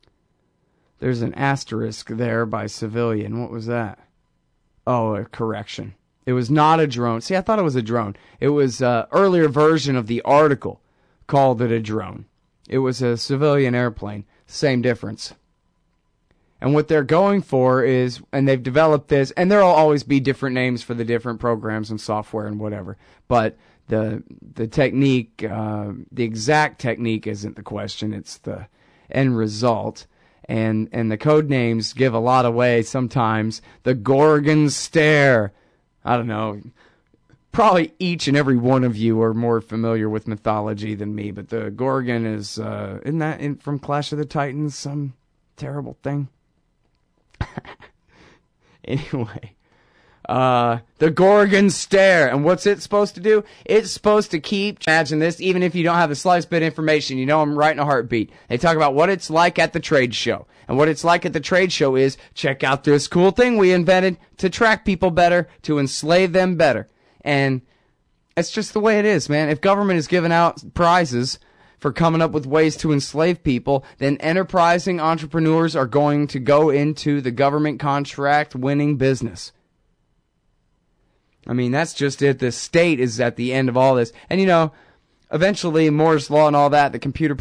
asterisk there by civilian. What was that? Oh, a correction. It was not a drone. See, I thought it was a drone. It was an earlier version of the article called it a drone. It was a civilian airplane. Same difference. And what they're going for is, and they've developed this, and there'll always be different names for the different programs and software and whatever. But the technique, the exact technique isn't the question. It's the end result. And the code names give a lot away sometimes. The Gorgon Stare. I don't know. Probably each and every one of you are more familiar with mythology than me, but the Gorgon is, isn't that from Clash of the Titans, some terrible thing? Anyway, the Gorgon Stare, and what's it supposed to do? It's supposed to keep, imagine this, even if you don't have the slightest bit of information, I'm right in a heartbeat. They talk about what it's like at the trade show. And what it's like at the trade show is, check out this cool thing we invented to track people better, to enslave them better. And it's just the way it is, man. If government is giving out prizes for coming up with ways to enslave people, then enterprising entrepreneurs are going to go into the government contract winning business. I mean, that's just it. The state is at the end of all this. And, eventually Moore's Law and all that, the computer